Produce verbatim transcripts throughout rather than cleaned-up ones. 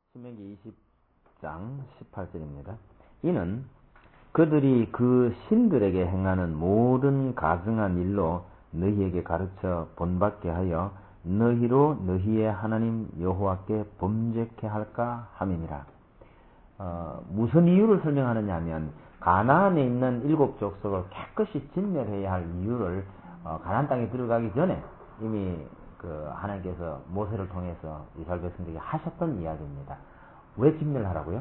신명기 이십 장 십팔 절입니다. 이는 그들이 그 신들에게 행하는 모든 가증한 일로 너희에게 가르쳐 본받게 하여 너희로 너희의 하나님 여호와께 범죄케 할까 함이니라. 어, 무슨 이유를 설명하느냐 하면 가나안에 있는 일곱 족속을 깨끗이 진멸해야 할 이유를 어, 가나안 땅에 들어가기 전에 이미 그 하나님께서 모세를 통해서 이스라엘 백성들에게 하셨던 이야기입니다. 왜 진멸하라고요?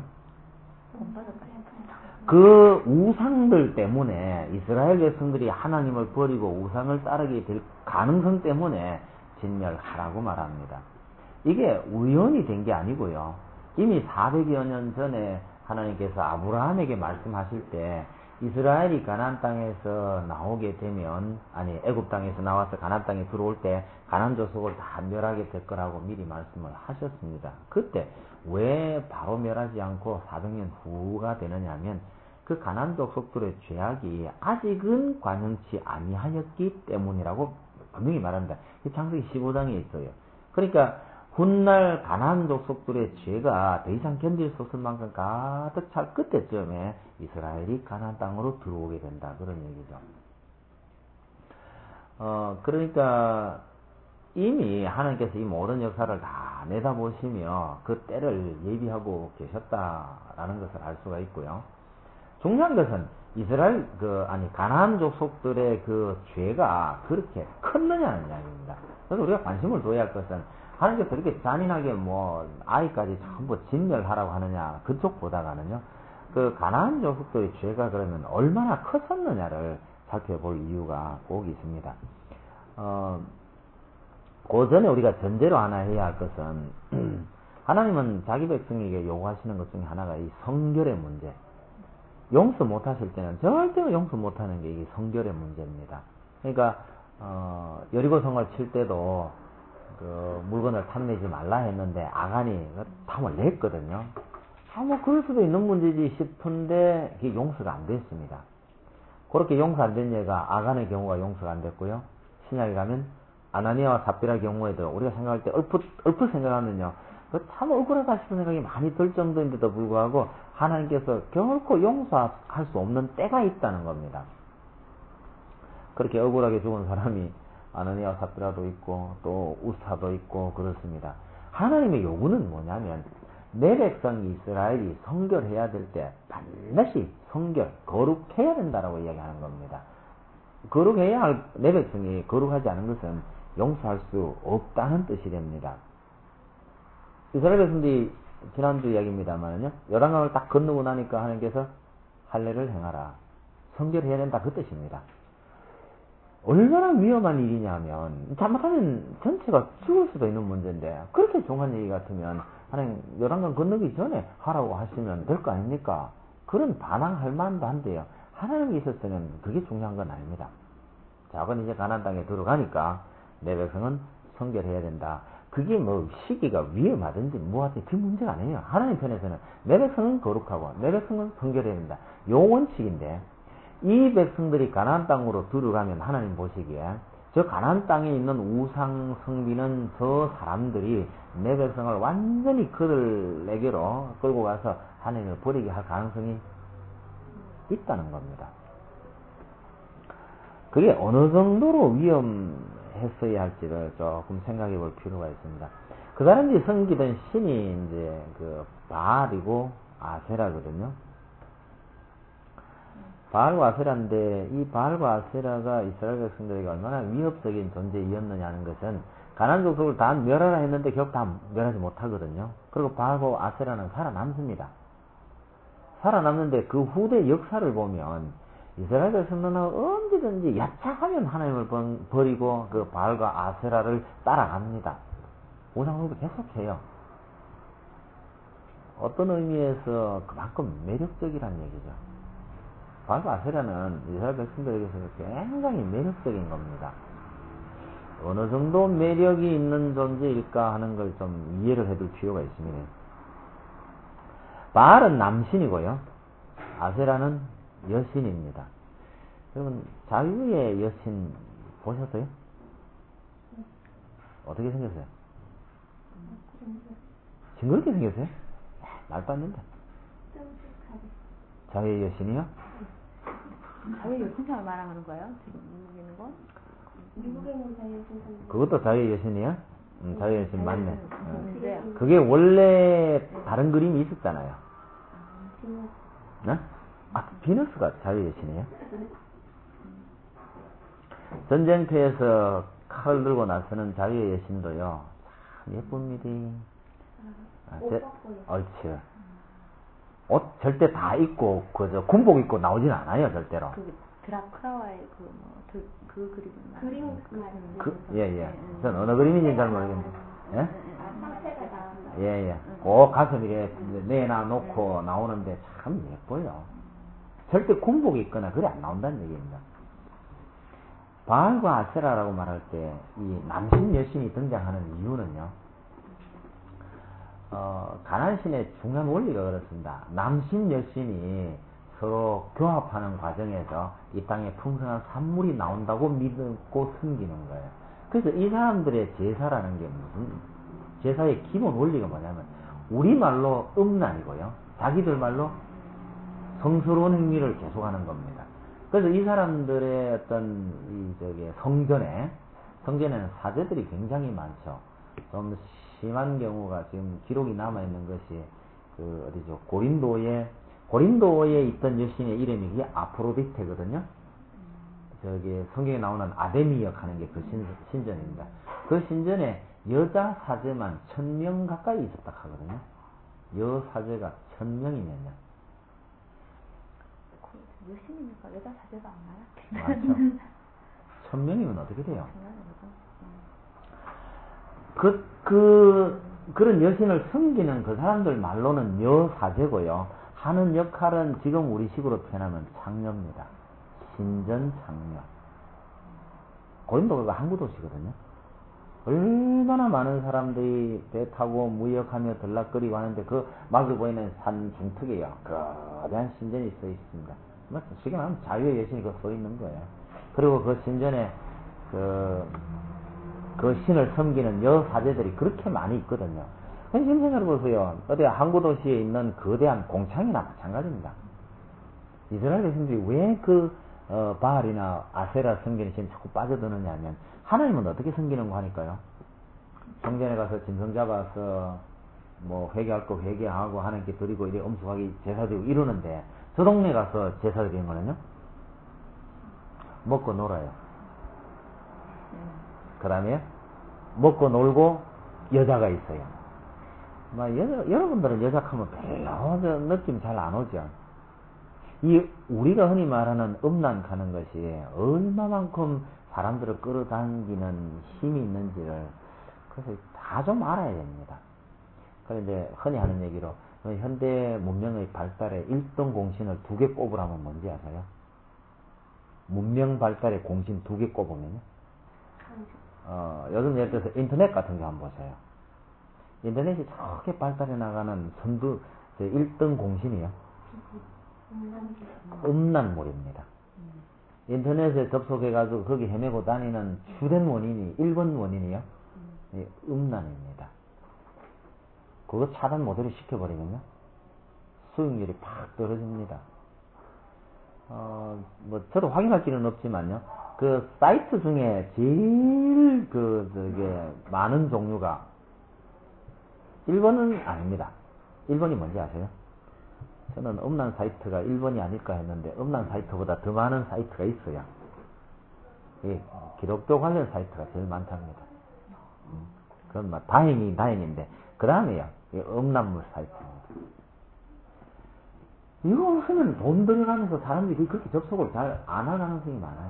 그 우상들 때문에 이스라엘 백성들이 하나님을 버리고 우상을 따르게 될 가능성 때문에 진멸하라고 말합니다. 이게 우연히 된 게 아니고요. 이미 사백여 년 전에 하나님께서 아브라함에게 말씀하실 때 이스라엘이 가나안 땅에서 나오게 되면, 아니 애굽 땅에서 나와서 가나안 땅에 들어올 때 가나안 족속을 다 멸하게 될 거라고 미리 말씀을 하셨습니다. 그때 왜 바로 멸하지 않고 사백 년 후가 되느냐 하면 그 가나안 족속들의 죄악이 아직은 관영치 아니하였기 때문이라고 분명히 말합니다. 창세기 십오 장에 있어요. 그러니까 훗날 가나안 족속들의 죄가 더 이상 견딜 수 없을 만큼 가득 찰 그때쯤에 이스라엘이 가나안 땅으로 들어오게 된다, 그런 얘기죠. 어 그러니까 이미 하나님께서 이 모든 역사를 다 내다보시며 그 때를 예비하고 계셨다라는 것을 알 수가 있고요. 중요한 것은 이스라엘 그 아니 가나안 족속들의 그 죄가 그렇게 컸느냐는 이야기입니다. 그래서 우리가 관심을 둬야 할 것은 하나님께서 그렇게 잔인하게 뭐 아이까지 전부 진멸하라고 하느냐 그쪽보다가는요, 그 가나안 족속들의 죄가 그러면 얼마나 컸었느냐를 살펴볼 이유가 꼭 있습니다. 어, 그 전에 우리가 전제로 하나 해야 할 것은 하나님은 자기 백성에게 요구하시는 것 중에 하나가 이 성결의 문제. 용서 못하실 때는 절대로 용서 못하는 게 이 성결의 문제입니다. 그러니까 어, 여리고성을 칠 때도 그 물건을 탐내지 말라 했는데 아간이 탐을 냈거든요. 아, 뭐 그럴 수도 있는 문제지 싶은데 그게 용서가 안 됐습니다. 그렇게 용서 안 된 예가 아간의 경우가 용서가 안 됐고요. 신약에 가면 아나니아와 삽비라 경우에도 우리가 생각할 때 얼핏 얼핏 생각하면요, 참 억울하다 싶은 생각이 많이 들 정도인데도 불구하고 하나님께서 결코 용서할 수 없는 때가 있다는 겁니다. 그렇게 억울하게 죽은 사람이 아나니아와 삽비라도 있고 또 우사도 있고 그렇습니다. 하나님의 요구는 뭐냐면 내 백성 이스라엘이 성결해야 될 때 반드시 성결, 거룩해야 된다라고 이야기하는 겁니다. 거룩해야 할 내 백성이 거룩하지 않은 것은 용서할 수 없다는 뜻이 됩니다. 이스라엘 백성들이 지난주 이야기입니다만요, 요단강을 딱 건너고 나니까 하나님께서 할례를 행하라, 성결해야 된다, 그 뜻입니다. 얼마나 위험한 일이냐면 잘못하면 전체가 죽을 수도 있는 문제인데 그렇게 중요한 얘기 같으면 하나님 요단강 건너기 전에 하라고 하시면 될 거 아닙니까? 그런 반항할 만도 한데요, 하나님이 있었으면 그게 중요한 건 아닙니다. 자, 그건 이제 가나안 땅에 들어가니까 내 백성은 성결해야 된다. 그게 뭐 시기가 위험하든지 뭐하든지 그 문제가 아니에요. 하나님 편에서는 내 백성은 거룩하고 내 백성은 성결해야 된다, 요 원칙인데, 이 백성들이 가나안 땅으로 들어가면 하나님 보시기에 저 가나안 땅에 있는 우상 성비는 저 사람들이 내 백성을 완전히 그들에게로 끌고 가서 하나님을 버리게 할 가능성이 있다는 겁니다. 그게 어느 정도로 위험했어야 할지를 조금 생각해 볼 필요가 있습니다. 그 사람들이 섬기던 신이 이제 그 바알이고 아세라거든요. 바알과 아세라인데 이 바알과 아세라가 이스라엘 백성들에게 얼마나 위협적인 존재이었느냐는 것은 가나안 족속을 다 멸하라 했는데 결국 다 멸하지 못하거든요. 그리고 바알과 아세라는 살아남습니다. 살아남는데 그 후대 역사를 보면 이스라엘 백성들은 언제든지 야착하면 하나님을 버리고 그 바알과 아세라를 따라갑니다. 우상숭배 계속해요. 어떤 의미에서 그만큼 매력적이라는 얘기죠. 바알과 아세라는 이스라엘 백성들에게서 굉장히 매력적인 겁니다. 어느 정도 매력이 있는 존재일까 하는 걸 좀 이해를 해둘 필요가 있습니다. 바알은 남신이고요, 아세라는 여신입니다. 여러분 자유의 여신 보셨어요? 어떻게 생겼어요? 징그럽게 생겼어요? 말도 안 된다. 끔찍하네. 자유의 여신이요? 자유의 여신상을 말하는 거예요? 지금 미국에 있는 건? 미국에 있는 자유의 여신. 그것도 자유의 여신이야? 음, 자유의 여신 맞네. 음, 어. 음, 그게 원래 다른 그림이 있었잖아요. 비너스. 네? 아, 비너스가 자유의 여신이에요? 전쟁터에서 칼을 들고 나서는 자유의 여신도요, 참 예쁩니다. 아, 옷 제, 벗고 있어요. 옳지. 옷 절대 다 입고, 그저 군복 입고 나오진 않아요, 절대로. 그 드라크라와의 그 뭐, 그, 그 그림은 그림 그, 그, 예, 예. 음. 전 어느 그림인지 잘 모르겠는데. 예? 아, 상태가 다. 예, 예. 꼭 가슴 이렇게 내놔놓고 나오는데 참 예뻐요. 절대 군복이 있거나 그래 안 나온다는 얘기입니다. 바알과 아세라라고 말할 때 이 남신 여신이 등장하는 이유는요, 어, 가나안신의 중요한 원리가 그렇습니다. 남신 여신이 서로 교합하는 과정에서 이 땅에 풍성한 산물이 나온다고 믿고 섬기는 거예요. 그래서 이 사람들의 제사라는 게 무슨, 제사의 기본 원리가 뭐냐면, 우리말로 음란이고요, 자기들 말로 성스러운 행위를 계속하는 겁니다. 그래서 이 사람들의 어떤, 이, 저기, 성전에, 성전에는 사제들이 굉장히 많죠. 좀 심한 경우가 지금 기록이 남아있는 것이, 그, 어디죠, 고린도에, 고린도에 있던 여신의 이름이 그게 아프로디테거든요. 저기, 성경에 나오는 아데미 역하는 게 그 신전입니다. 그 신전에 여자 사제만 천 명 가까이 있었다 하거든요. 여 사제가 천 명이면요. 여신이니까 여자 사제가 안 나요? 맞죠. 천 명이면 어떻게 돼요? 그, 그, 그런 여신을 섬기는 그 사람들 말로는 여사제고요. 하는 역할은 지금 우리 식으로 표현하면 창녀입니다. 신전 창녀. 고린도가 항구 도시거든요. 얼마나 많은 사람들이 배 타고 무역하며 들락거리고 하는데 그 막을 보이는 산 중턱에요, 거대한 신전이 써 있습니다. 쉽게 말하면 자유의 여신이 그 써 있는 거예요. 그리고 그 신전에 그, 그 신을 섬기는 여사제들이 그렇게 많이 있거든요. 지금 생각해보세요. 어디 항구 도시에 있는 거대한 공창이나 마찬가지입니다. 이스라엘 백성들이 왜 그, 어, 바알이나 아세라 섬기는 신 자꾸 빠져드느냐 하면, 하나님은 어떻게 섬기는 거 하니까요? 성전에 가서 짐승 잡아서, 뭐, 회개할 거 회개하고, 하나님께 드리고, 이래 엄숙하게 제사 드리고 이러는데, 저 동네 가서 제사 드리는 거는요? 먹고 놀아요. 그 다음에, 먹고 놀고, 여자가 있어요. 막, 여, 여러분들은 여자하면 별로 저 느낌 잘 안 오죠? 이, 우리가 흔히 말하는 음란 가는 것이 얼마만큼 사람들을 끌어당기는 힘이 있는지를, 그래서 다 좀 알아야 됩니다. 그래서 이제 흔히 하는 얘기로, 현대 문명의 발달에 일 등 공신을 두 개 꼽으라면 뭔지 아세요? 문명 발달의 공신 두 개 꼽으면요? 어, 요즘 예를 들어서 인터넷 같은 거 한번 보세요. 인터넷이 저렇게 발달해 나가는 선두, 일 등 공신이요? 음란물입니다. 인터넷에 접속해가지고 거기 헤매고 다니는 주된 원인이, 일 번 원인이요? 예, 음란입니다. 그거 차단 모델을 시켜버리면요, 수익률이 팍 떨어집니다. 어, 뭐, 저도 확인할 길은 없지만요, 그 사이트 중에 제일 그, 저게, 많은 종류가 일 번은 아닙니다. 일 번이 뭔지 아세요? 저는 음란 사이트가 일 번이 아닐까 했는데, 음란 사이트보다 더 많은 사이트가 있어요. 예, 기독교 관련 사이트가 제일 많답니다. 음, 그건 막 다행이 다행인데, 그 다음에요, 음란물 사이트입니다. 이거 하면 돈 들어가면서 사람들이 그렇게 접속을 잘 안 할 가능성이 많아요.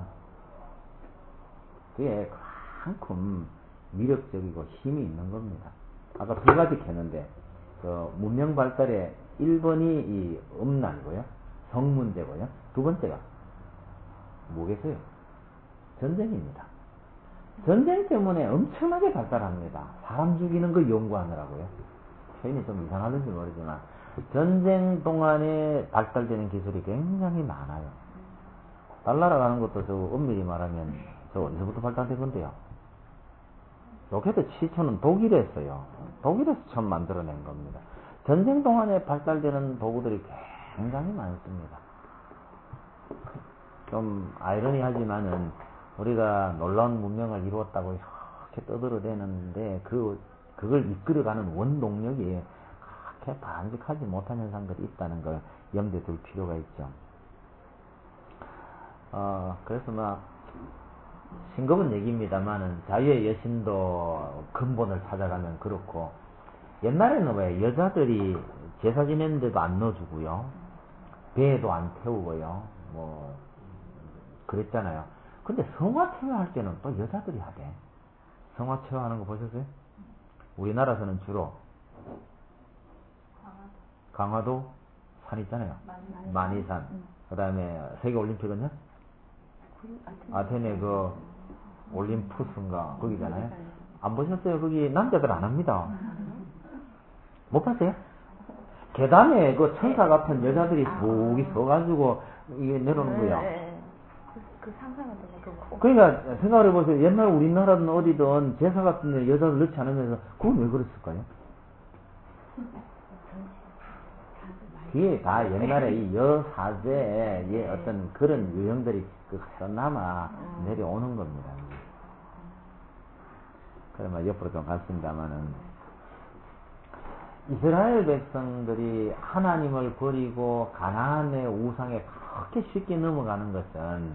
그게 그만큼 위력적이고 힘이 있는 겁니다. 아까 두 가지 했는데, 그 문명 발달의 일 번이 이 음란이고요, 성 문제고요. 두 번째가 뭐겠어요? 전쟁입니다. 전쟁 때문에 엄청나게 발달합니다. 사람 죽이는 걸 연구하느라고요. 표현이 좀 이상하는지 모르지만 전쟁 동안에 발달되는 기술이 굉장히 많아요. 달나라 가는 것도 저 엄밀히 말하면 저 어디서부터 발달된 건데요? 로켓 시초는 독일에서요. 독일에서 처음 만들어낸 겁니다. 전쟁 동안에 발달되는 도구들이 굉장히 많습니다. 좀 아이러니하지만은 우리가 놀라운 문명을 이루었다고 이렇게 떠들어대는데 그 그걸 이끌어가는 원동력이 그렇게 바람직하지 못한 현상들이 있다는 걸 염두에 둘 필요가 있죠. 어, 그래서 막 싱겁은 얘기입니다만은 자유의 여신도 근본을 찾아가면 그렇고, 옛날에는 왜 여자들이 제사 지내는데도 안 넣어주고요, 배에도 안 태우고요, 뭐 그랬잖아요. 근데 성화 체화할 때는 또 여자들이 하대. 성화 체화하는 거 보셨어요? 우리나라에서는 주로 강화도 산 있잖아요. 만이산. 그 다음에 세계올림픽은요? 아테네 그 올림푸스인가 거기잖아요. 안 보셨어요? 거기 남자들 안 합니다. 못 봤어요? 계단에 그 천사 같은 여자들이 속이 서가지고 이게 내려오는 거야. 그, 그 상상은 되네. 그러니까 생각을 해보세요. 옛날 우리나라든 어디든 제사 같은 데 여자를 넣지 않으면서 그건 왜 그랬을까요? 그게 다 옛날에 이 여사제의 어떤 그런 유형들이 그 남아 내려오는 겁니다. 그러면 옆으로 좀 갔습니다만은, 이스라엘 백성들이 하나님을 버리고 가나안의 우상에 그렇게 쉽게 넘어가는 것은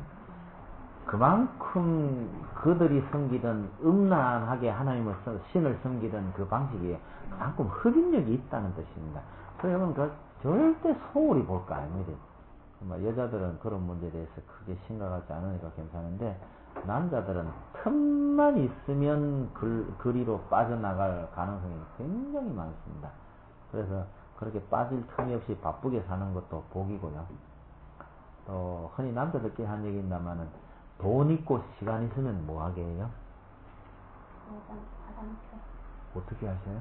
그만큼 그들이 섬기던 음란하게 하나님을 신을 섬기던 그 방식이 그만큼 흡인력이 있다는 뜻입니다. 그러면 그 절대 소홀히 볼 거 아닙니다. 여자들은 그런 문제에 대해서 크게 심각하지 않으니까 괜찮은데, 남자들은 틈만 있으면 글, 그리로 빠져나갈 가능성이 굉장히 많습니다. 그래서 그렇게 빠질 틈이 없이 바쁘게 사는 것도 복이고요. 또 흔히 남자들끼리 하는 얘기 있나마는, 돈 있고 시간 있으면 뭐 하게 해요? 어떻게 하셔요?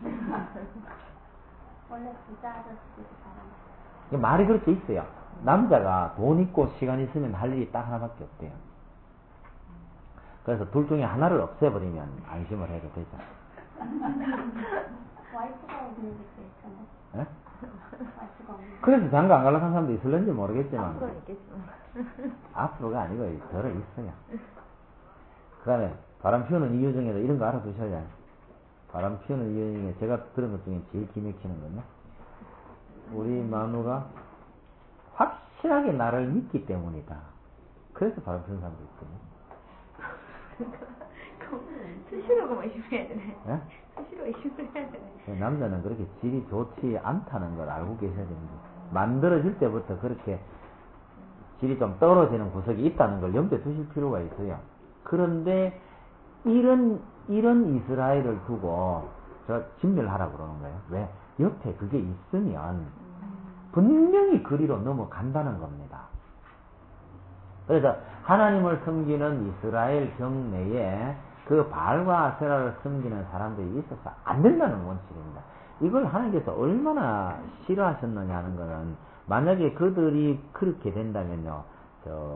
원래 부자 아저씨들이 잘하는 말이 그렇게 있어요. 남자가 돈 있고 시간 있으면 할 일이 딱 하나밖에 없대요. 그래서 둘 중에 하나를 없애버리면 안심을 해도 되죠. 와이프가 없는 게 있던데. 예? 와이프가 없는 그래서 장가 안 가려고 하는 사람도 있을는지 모르겠지만, 앞으로 있겠지만. 앞으로가 아니고 덜어 있어요. 그 다음에 바람 피우는 이유 중에도 이런 거 알아두셔야 해요. 바람 피우는 이유 중에 제가 들은 것 중에 제일 기맥히는 건요, 우리 마누가 확실하게 나를 믿기 때문이다. 그래서 바람 피우는 사람도 있거든요. 수시로 그만 의심해야 되네. 예? 수시로 의심해야 되네. 남자는 그렇게 질이 좋지 않다는 걸 알고 계셔야 됩니다. 만들어질 때부터 그렇게 질이 좀 떨어지는 구석이 있다는 걸 염두에 두실 필요가 있어요. 그런데 이런 이런 이스라엘을 두고 저 진멸하라고 그러는 거예요. 왜? 옆에 그게 있으면 분명히 그리로 넘어간다는 겁니다. 그래서 하나님을 섬기는 이스라엘 경내에 그 바알과 아세라를 섬기는 사람들이 있어서 안 된다는 원칙입니다. 이걸 하나님께서 얼마나 싫어하셨느냐 하는 거는, 만약에 그들이 그렇게 된다면요, 저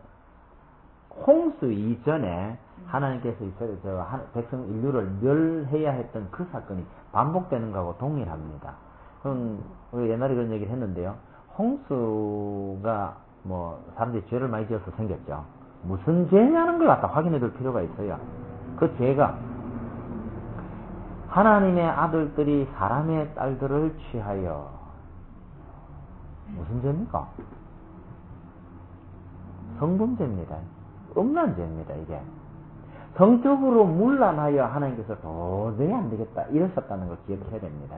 홍수 이전에 하나님께서 이스라엘 저 백성 인류를 멸해야 했던 그 사건이 반복되는 거하고 동일합니다. 그럼 우리 옛날에 그런 얘기를 했는데요, 홍수가 뭐 사람들이 죄를 많이 지어서 생겼죠. 무슨 죄냐는 걸 갖다 확인해 둘 필요가 있어요. 그 죄가 하나님의 아들들이 사람의 딸들을 취하여, 무슨 죄입니까? 성범죄입니다. 음란죄입니다. 이게 성적으로 문란하여 하나님께서 도저히 안 되겠다 이러셨다는 걸 기억해야 됩니다.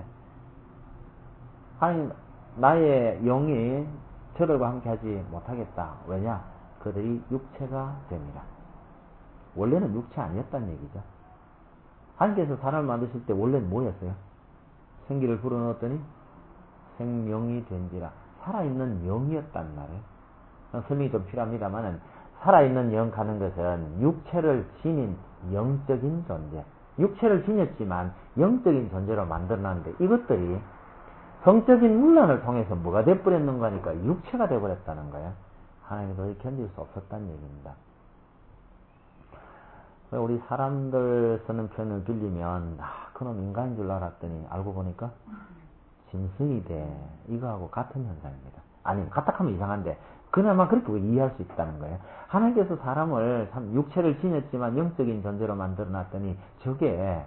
하나님, 나의 영이 저들과 함께 하지 못하겠다. 왜냐? 그들이 육체가 됩니다. 원래는 육체 아니었다는 얘기죠. 하나님께서 사람을 만드실 때 원래는 뭐였어요? 생기를 불어넣었더니 생명이 된지라. 살아있는 영이었단 말이에요. 설명이 좀 필요합니다만은, 살아있는 영 가는 것은 육체를 지닌 영적인 존재, 육체를 지녔지만 영적인 존재로 만들어놨는데, 이것들이 성적인 문란을 통해서 뭐가 돼버렸는가 하니까 육체가 돼버렸다는 거예요. 하나님이 도저히 견딜 수 없었다는 얘기입니다. 우리 사람들 쓰는 표현을 빌리면, 아, 그놈 인간인 줄 알았더니 알고 보니까 짐승이 돼. 이거하고 같은 현상입니다. 아니, 같다 하면 이상한데, 그나마 그렇게 이해할 수 있다는 거예요. 하나님께서 사람을 참 육체를 지녔지만 영적인 존재로 만들어 놨더니 저게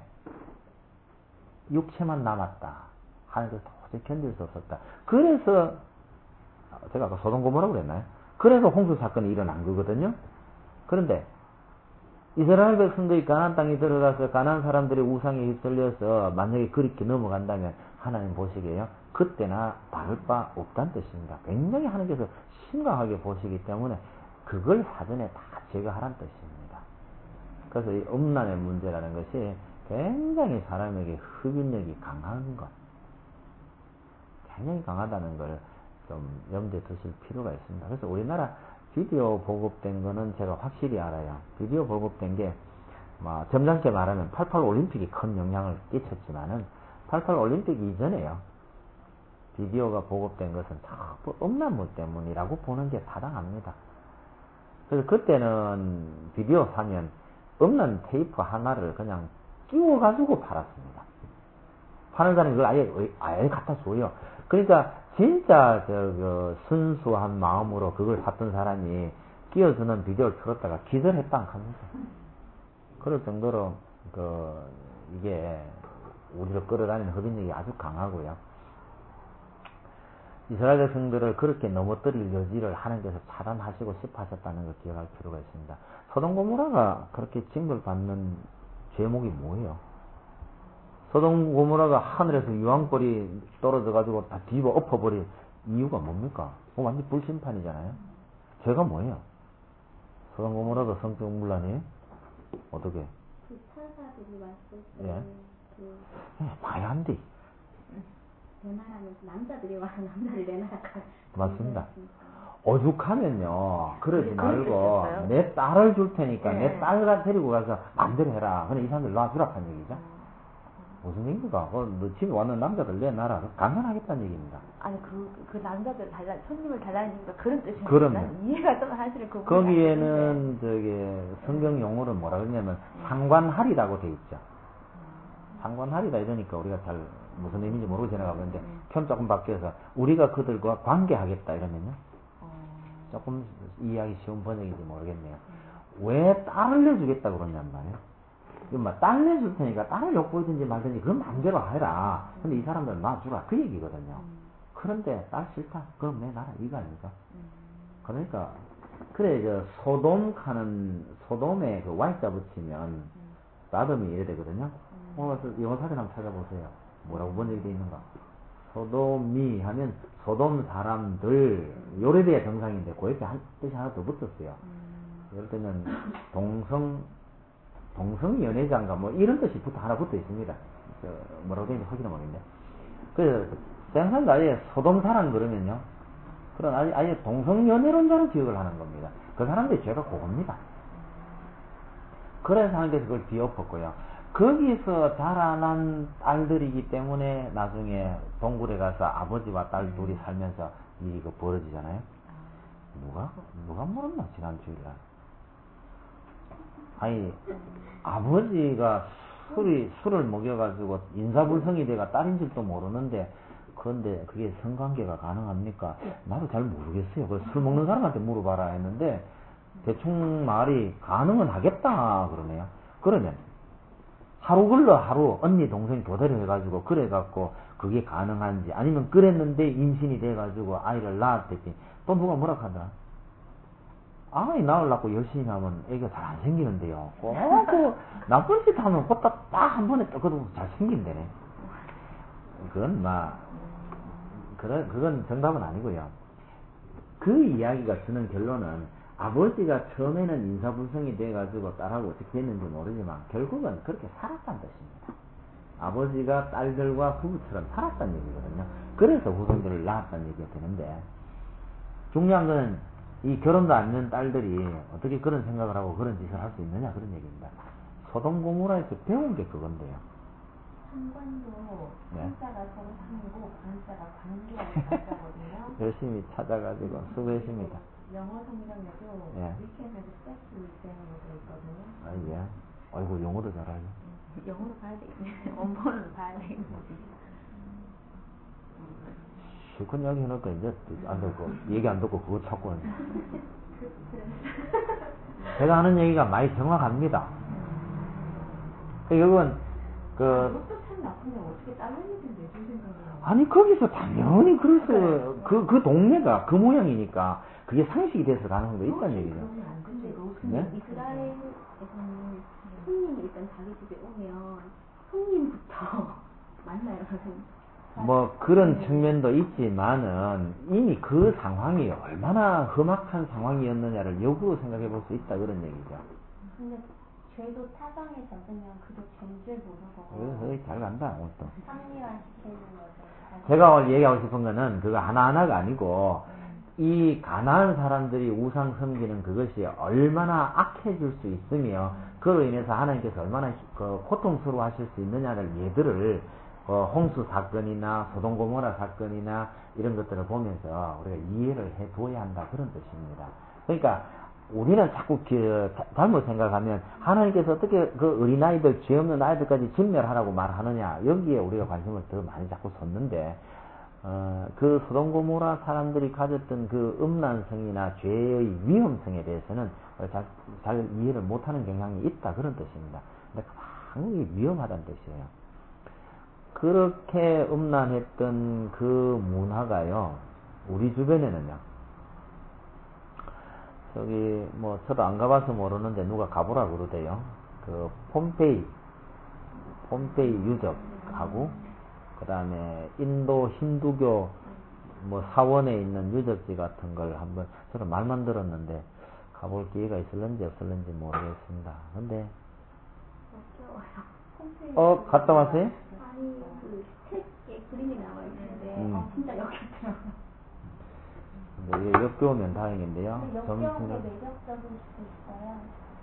육체만 남았다. 하나님께서 도저히 견딜 수 없었다. 그래서 제가 아까 소돔 고모라고 그랬나요? 그래서 홍수 사건이 일어난 거거든요. 그런데 이스라엘 백성들이 가나안 땅에 들어가서 가나안 사람들의 우상에 휩쓸려서 만약에 그렇게 넘어간다면 하나님 보시기에요. 그때나 다를 바 없다는 뜻입니다. 굉장히 하나님께서 심각하게 보시기 때문에 그걸 사전에 다 제거하라는 뜻입니다. 그래서 이 음란의 문제라는 것이 굉장히 사람에게 흡인력이 강한 것, 굉장히 강하다는 걸 좀 염두에 두실 필요가 있습니다. 그래서 우리나라 비디오 보급된 거는 제가 확실히 알아요. 비디오 보급된 게, 뭐, 점잖게 말하면 팔십팔 올림픽이 큰 영향을 끼쳤지만은, 팔십팔 올림픽 이전에요. 비디오가 보급된 것은 전부 음란물 때문이라고 보는 게 타당합니다. 그래서 그때는 비디오 사면 음란 테이프 하나를 그냥 끼워가지고 팔았습니다. 파는 사람이 그걸 아예, 아예 갖다 줘요. 그러니까 진짜 저, 그 순수한 마음으로 그걸 샀던 사람이 끼워주는 비디오를 틀었다가 기절했다는 합니다. 그럴 정도로 그 이게 우리를 끌어다니는 흡인력이 아주 강하고요. 이스라엘 백성들을 그렇게 넘어뜨릴 여지를 하나님께서 차단하시고 싶으셨다는 걸 기억할 필요가 있습니다. 소돔 고모라가 그렇게 징벌받는 제목이 뭐예요? 소돔 고모라가 하늘에서 유황불이 떨어져가지고 다 뒤집어 엎어버린 이유가 뭡니까? 뭐 완전 불심판이잖아요. 죄가 뭐예요? 소돔 고모라도 성적문란이에요? 어떻게? 그 천사들이 왔을 때, 예. 그, 예, 말이 안 돼. 내나라면서 남자들이 와서 남자를 내나라가. 맞습니다. 오죽하면요, 그러지 그게 말고, 그랬었어요? 내 딸을 줄 테니까, 네. 내 딸을 데리고 가서 마음대로 해라. 근데 이 사람들 놔주라는 얘기죠. 무슨 얘기입니까? 어, 너 집에 왔는 남자들 내놔라. 강간하겠다는 얘기입니다. 아니 그, 그 남자들 달라 손님을 달라니까 그런 뜻이니까 그럼요. 이해가 좀 사실은 그 거기에는 저기 성경 용어를 뭐라 그러냐면 상관하리라고 돼 있죠. 상관하리다 이러니까 우리가 잘 무슨 의미인지 모르고 지나가고 있는데 표현 조금 바뀌어서 우리가 그들과 관계하겠다 이러면요. 조금 이해하기 쉬운 번역인지 모르겠네요. 왜 딸을 내주겠다 그러냔 말이에요. 막 딸 내줄 테니까 딸을 욕보이든지 말든지 그건 마음대로 해라. 근데 이 사람들은 놔주라 그 얘기거든요. 그런데 딸 싫다? 그럼 내놔라 이거 아닙니까? 그러니까 그래 저 소돔 하는 소돔에 그 Y자 붙이면 사돔이 이래 되거든요. 어, 영어 사전 한번 찾아보세요. 뭐라고 번역이 되어 있는가? 소돔이 하면 소돔 사람들 요래돼야 정상인데 그 옆에 한 뜻이 하나 더 붙었어요. 예를 들면 동성 동성 연애자인가 뭐 이런 뜻이 붙어 하나 붙어 있습니다. 저 뭐라고 되는지 확인해 보겠네. 그래서 생산도 아예 소돔 사람 그러면요. 그런 아예, 아예 동성 연애론자로 기억을 하는 겁니다. 그 사람들이 죄가 그겁니다. 그래서 하나님께서 그걸 뒤엎었고요. 거기서 자라난 딸들이기 때문에 나중에 동굴에 가서 아버지와 딸 둘이 살면서 이거 벌어지잖아요. 누가 누가 물었나 지난 주일날. 아니 아버지가 술이 술을 먹여가지고 인사불성이 돼가 딸인 줄도 모르는데 그런데 그게 성관계가 가능합니까? 나도 잘 모르겠어요. 그 술 먹는 사람한테 물어봐라 했는데 대충 말이 가능은 하겠다 그러네요. 그러면 하루 걸러 하루 언니 동생 교대를 해가지고 그래갖고 그게 가능한지 아니면 그랬는데 임신이 돼가지고 아이를 낳았더니 또 누가 뭐라 하더라? 아이 낳으려고 열심히 하면 애가 잘 안 생기는데요. 꼭 그 나쁜 짓 하면 후딱 딱 한 번에 떠거도 잘 생긴대네. 그건 막 그런 그건 정답은 아니고요. 그 이야기가 주는 결론은 아버지가 처음에는 인사불성이 돼가지고 딸하고 어떻게 했는지 모르지만 결국은 그렇게 살았다는 뜻입니다. 아버지가 딸들과 부부처럼 살았다는 얘기거든요. 그래서 후손들을 낳았다는 얘기가 되는데 중요한 거는 이 결혼도 안 된 딸들이 어떻게 그런 생각을 하고 그런 짓을 할 수 있느냐 그런 얘기입니다. 소돔 고모라에서 배운 게 그건데요. 상관도 네. 한자가 정상이고 관자가 관계하는 관자거든요. 열심히 찾아가지고 수고했습니다. 영어 성경에도 예. 위켄에도 섹스 위켄으로 되어 있거든요. 아, 예. 아이고, 영어도 잘하네. 영어로 봐야 되겠네. 원본을 봐야 되겠네. 실컷 이야기 해놓으니까 이제 안 듣고, 얘기 안 듣고 그거 찾고. 제가 하는 얘기가 많이 정확합니다. 결국은, 그, 그것도 참 나쁜데 어떻게 다른 얘기를 내줄 생각을 아니, 거기서 당연히 그래서, 그, 그 동네가 그 모양이니까, 그게 상식이 돼서 가능성도 있다는 얘기죠. 그러면 안 되지. 네? 이스라엘에서는 손님이 일단 자기 집에 오면 손님부터 만나요, 선생님. 뭐 그런 측면도 있지만은 이미 그 상황이 얼마나 험악한 상황이었느냐를 역으로 생각해 볼 수 있다 그런 얘기죠. 근데 죄도 타성에 젖으면 그게 죄인 줄 모르고 그래서 잘 간다 오늘도. 합리화시키는 거죠. 제가 오늘 얘기하고 싶은 거는 그거 하나하나가 아니고 이 가난한 사람들이 우상 섬기는 그것이 얼마나 악해질 수 있으며 그로 인해서 하나님께서 얼마나 그 고통스러워 하실 수 있느냐를 예들을 어, 홍수 사건이나 소돔고모라 사건이나 이런 것들을 보면서 우리가 이해를 해 둬야 한다 그런 뜻입니다. 그러니까 우리는 자꾸 그, 잘못 생각하면 하나님께서 어떻게 그 어린아이들 죄 없는 아이들까지 진멸하라고 말하느냐 여기에 우리가 관심을 더 많이 자꾸 뒀는데 어, 그 소돔고모라 사람들이 가졌던 그 음란성이나 죄의 위험성에 대해서는 잘, 잘 이해를 못하는 경향이 있다 그런 뜻입니다. 근데 굉장히 위험하다는 뜻이에요. 그렇게 음란했던 그 문화가요, 우리 주변에는요, 저기, 뭐, 저도 안 가봐서 모르는데 누가 가보라 그러대요. 그, 폼페이, 폼페이 유적하고, 그 다음에 인도 힌두교, 뭐, 사원에 있는 유적지 같은 걸 한번, 저는 말만 들었는데, 가볼 기회가 있을런지 없을런지 모르겠습니다. 근데, 어, 갔다 왔어요? 아니, 그 책에 그림이 나와 있는데, 음. 어, 진짜 여기 있더라고요. 근데 이게 역겨우면 다행인데요. 근데 점심을- 역겨운 게 매력적일 수도 있어요.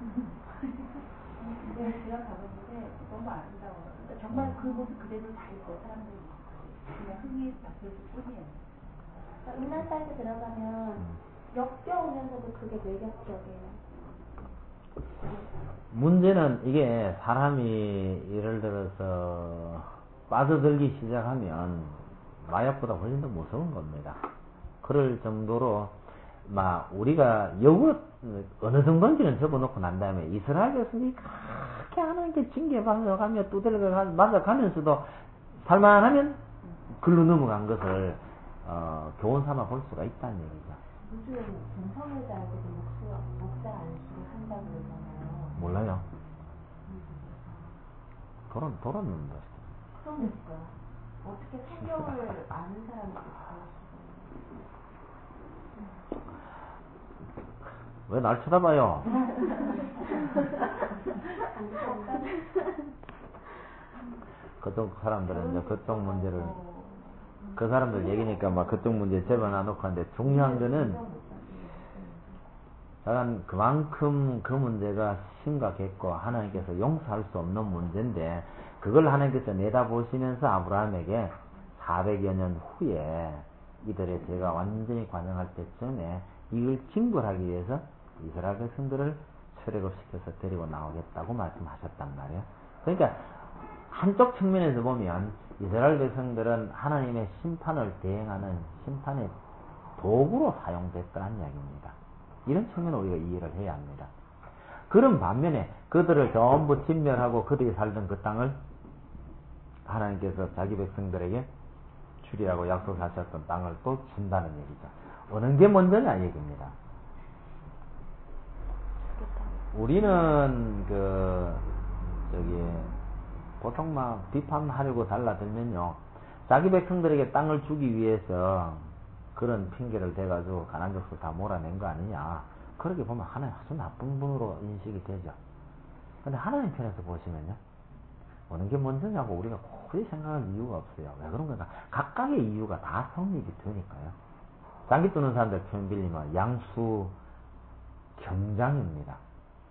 내가 지금 가봤는데 너무 아름다워요. 그러니까 정말 그 모습 그대로 다 있어요. 사람들이 그냥 흥이 났을 뿐이에요. 그러니까 음란 사이트 들어가면 역겨우면서도 그게 매력적이에요. 문제는 이게 사람이 예를 들어서 빠져들기 시작하면 마약보다 훨씬 더 무서운 겁니다. 그럴 정도로 막 우리가 여우 어느 정도인지는 접어놓고 난 다음에 이스라엘 백성이 그렇게 하나님께 징계받아가며 두들겨 맞아가면서도 살만하면 글로 넘어간 것을 어, 교훈 삼아 볼 수가 있다는 얘기죠. 요즘 동성애자한테도 목사, 목사 안수를 한다고 그러잖아요. 몰라요. 돌아, 돌았는데. 그러니까 어떻게 성경을 아는 사람이 있어요? 왜 날 쳐다봐요? 그쪽 사람들은 이제 그쪽 문제를, 그 사람들 얘기니까 막 그쪽 문제 집어넣어놓고 하는데 중요한 거는, 다만 그만큼 그 문제가 심각했고 하나님께서 용서할 수 없는 문제인데, 그걸 하나님께서 내다보시면서 아브라함에게 사백여 년 후에 이들의 죄가 완전히 관영할 때쯤에 이걸 징벌하기 위해서 이스라엘 백성들을 출애굽시켜서 데리고 나오겠다고 말씀하셨단 말이에요. 그러니까 한쪽 측면에서 보면 이스라엘 백성들은 하나님의 심판을 대행하는 심판의 도구로 사용됐다는 이야기입니다. 이런 측면을 우리가 이해를 해야 합니다. 그런 반면에 그들을 전부 진멸하고 그들이 살던 그 땅을 하나님께서 자기 백성들에게 주리라고 약속하셨던 땅을 또 준다는 얘기죠. 어느 게 먼저냐 얘기입니다. 우리는 그 저기 보통 막 비판하려고 달라들면요, 자기 백성들에게 땅을 주기 위해서 그런 핑계를 대가지고 가난 족속 다 몰아낸 거 아니냐, 그렇게 보면 하나님 아주 나쁜 분으로 인식이 되죠. 근데 하나님 편에서 보시면요, 어느 게 먼저냐고 우리가 굳이 생각할 이유가 없어요. 왜 그런 거냐, 각각의 이유가 다 성립이 되니까요. 장기 뜨는 사람들 표현 빌리면 양수 경장입니다.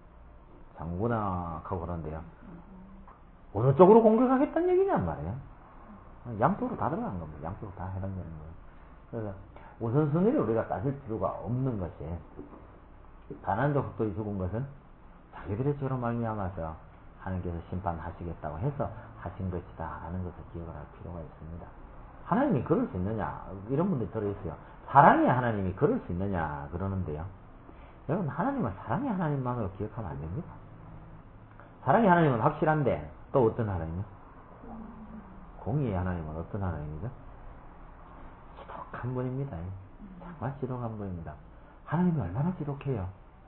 장군하고 그런데요, 어느 쪽으로 공격하겠다는 얘기냔 말이에요. 양쪽으로 다 들어간 겁니다. 양쪽으로 다 해당되는 거예요. 그래서 우선순위를 우리가 따질 필요가 없는 것이, 가나안 족속들이 죽은 것은 자기들의 죄로 말미암아서 하나님께서 심판하시겠다고 해서 하신 것이다 라는 것을 기억을 할 필요가 있습니다. 하나님이 그럴 수 있느냐? 이런 분들이 들어있어요. 사랑의 하나님이 그럴 수 있느냐? 그러는데요. 여러분, 하나님은 사랑의 하나님만으로 기억하면 안 됩니다. 사랑의 하나님은 확실한데, 또 어떤 하나님이요? 공의의 하나님은 어떤 하나님이죠? 지독한 분입니다. 정말 지독한 분입니다. 하나님이 얼마나 지독해요?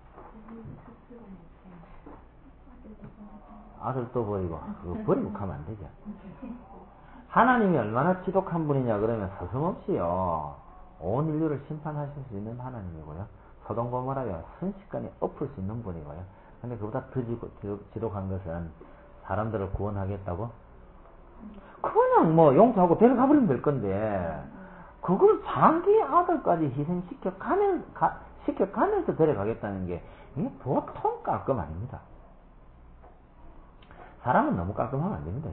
아들도 버리고, 그거 버리고 가면 안 되죠. 하나님이 얼마나 지독한 분이냐 그러면 서슴없이요, 온 인류를 심판하실 수 있는 하나님이고요, 소돔 고모라에 순식간에 엎을 수 있는 분이고요. 근데 그보다 더 지독한 것은 사람들을 구원하겠다고? 그냥 뭐 용서하고 데려가버리면 될 건데, 그걸 자기 아들까지 희생시켜 가면, 가, 시켜 가면서 데려가겠다는 게, 이게 보통 깔끔 아닙니다. 사람은 너무 깔끔하면 안 됩니다.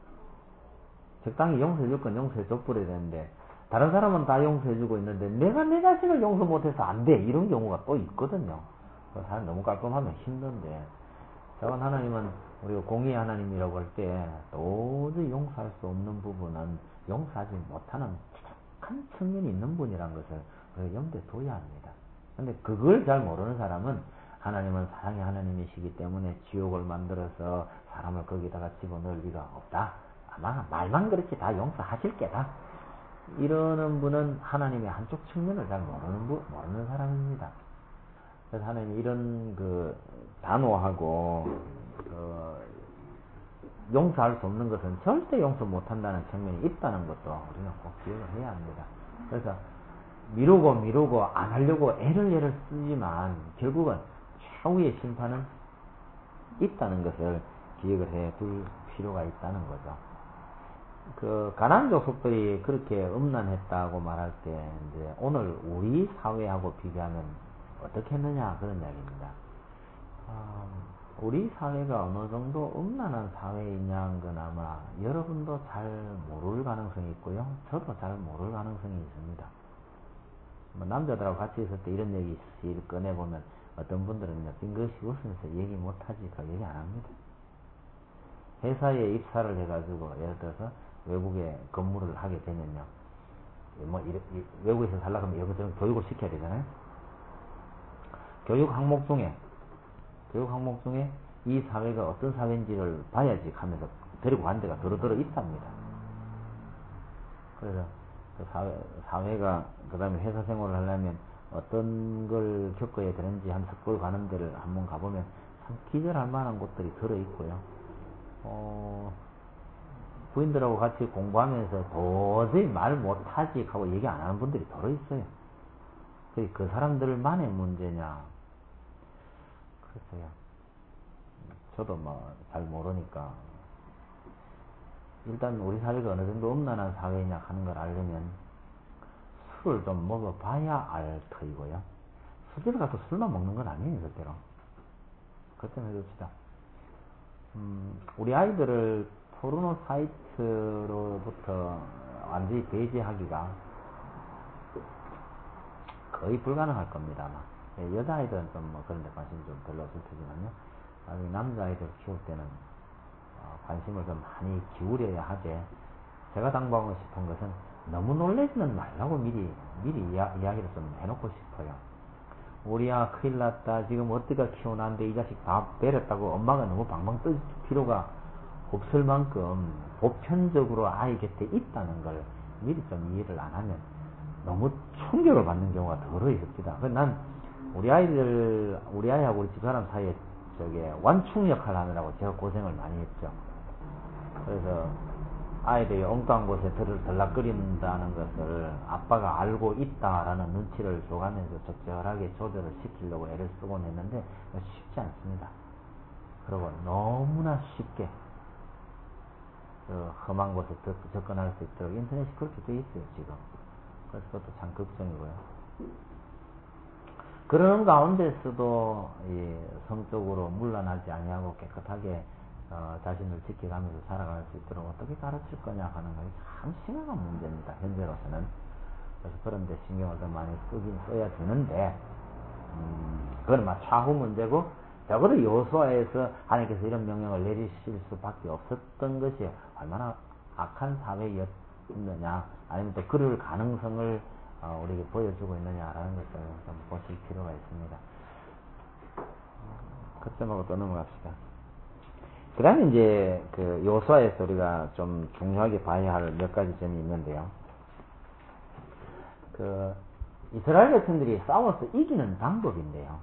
적당히 용서해줄 건 용서해 줘버려야 되는데, 다른 사람은 다 용서해주고 있는데, 내가 내 자신을 용서 못해서 안 돼. 이런 경우가 또 있거든요. 사람 너무 깔끔하면 힘든데, 저건 하나님은 우리가 공의의 하나님이라고 할 때 도저히 용서할 수 없는 부분은 용서하지 못하는 한 측면이 있는 분이라는 것을 우리가 염두에 둬야 합니다. 근데 그걸 잘 모르는 사람은 하나님은 사랑의 하나님이시기 때문에 지옥을 만들어서 사람을 거기다가 집어넣을 리가 없다. 아마 말만 그렇게 다 용서하실 게다. 이러는 분은 하나님의 한쪽 측면을 잘 모르는 분, 모르는 사람입니다. 그래서 하나님이 이런 그 단호하고 그 용서할 수 없는 것은 절대 용서 못한다는 측면이 있다는 것도 우리가 꼭 기억을 해야 합니다. 그래서 미루고 미루고 안 하려고 애를 애를 쓰지만 결국은 최후의 심판은 있다는 것을 기억을 해 둘 필요가 있다는 거죠. 그 가나안 족속들이 그렇게 음란했다고 말할 때 이제 오늘 우리 사회하고 비교하면 어떻게 했느냐 그런 이야기입니다. 어, 우리 사회가 어느 정도 음란한 사회이냐는 건 아마 여러분도 잘 모를 가능성이 있고요, 저도 잘 모를 가능성이 있습니다. 뭐 남자들하고 같이 있을 때 이런 얘기 꺼내보면 어떤 분들은 빙긋이 웃으면서 얘기 못하지 그 얘기 안 합니다. 회사에 입사를 해가지고 예를 들어서 외국에 근무를 하게 되면요, 뭐 이래, 외국에서 살려고 하면 여기저기 교육을 시켜야 되잖아요. 교육 항목 중에 교육 항목 중에 이 사회가 어떤 사회인지를 봐야지 하면서 데리고 간 데가 더러더러 있답니다. 그래서 그 사회, 사회가 그 다음에 회사 생활을 하려면 어떤 걸 겪어야 되는지 한 석볼 가는 데를 한번 가보면 참 기절할 만한 곳들이 들어있고요. 어, 부인들하고 같이 공부하면서 도저히 말 못하지 하고 얘기 안 하는 분들이 들어있어요. 그 사람들만의 문제냐? 글쎄요. 저도 뭐 잘 모르니까. 일단 우리 사회가 어느 정도 음란한 사회냐 하는 걸 알려면 술을 좀 먹어봐야 알 터이고요. 술집에 가서 술만 먹는 건 아니에요, 절대로. 그렇게 해줍시다. 음, 우리 아이들을 포르노 사이트로부터 완전히 배제하기가 거의 불가능할 겁니다, 아마. 여자아이들은 좀 뭐 그런 데 관심이 좀 별로 없을 테지만요. 나중에 남자아이들 키울 때는 어, 관심을 좀 많이 기울여야 하되, 제가 당부하고 싶은 것은 너무 놀라지는 말라고 미리, 미리 이야, 이야기를 좀 해놓고 싶어요. 우리 아 큰일 났다. 지금 어떻게 키워놨는데 이 자식 다 버렸다고 엄마가 너무 방방 떠줄 필요가 없을 만큼 보편적으로 아이 곁에 있다는 걸 미리 좀 이해를 안 하면 너무 충격을 받는 경우가 더러 있습니다. 난 우리 아이들, 우리 아이하고 우리 집사람 사이에 저게 완충 역할을 하느라고 제가 고생을 많이 했죠. 그래서 아이들이 엉뚱한 곳에 들, 들락거린다는 것을 아빠가 알고 있다라는 눈치를 줘가면서 적절하게 조절을 시키려고 애를 쓰곤 했는데 쉽지 않습니다. 그리고 너무나 쉽게 그 험한 곳에 접근할 수 있도록 인터넷이 그렇게 돼 있어요, 지금. 그래서 그것도 참 걱정이고요. 그런 가운데서도 이 성적으로 문란하지 아니하고 깨끗하게 어, 자신을 지켜가면서 살아갈 수 있도록 어떻게 가르칠 거냐 하는 것이 참 심각한 문제입니다, 현재로서는. 그래서 그런 데 신경을 더 많이 쓰긴 써야 되는데, 음, 그건 막 차후 문제고, 적어도 여호수아에서 하나님께서 이런 명령을 내리실 수밖에 없었던 것이 얼마나 악한 사회였, 있느냐, 아니면 또 그럴 가능성을 어, 우리에게 보여주고 있느냐라는 것을 좀 보실 필요가 있습니다. 그점하고 또 넘어갑시다. 그 다음에 이제 그 요수아에서 우리가 좀 중요하게 봐야 할 몇 가지 점이 있는데요. 그 이스라엘 백성들이 싸워서 이기는 방법인데요.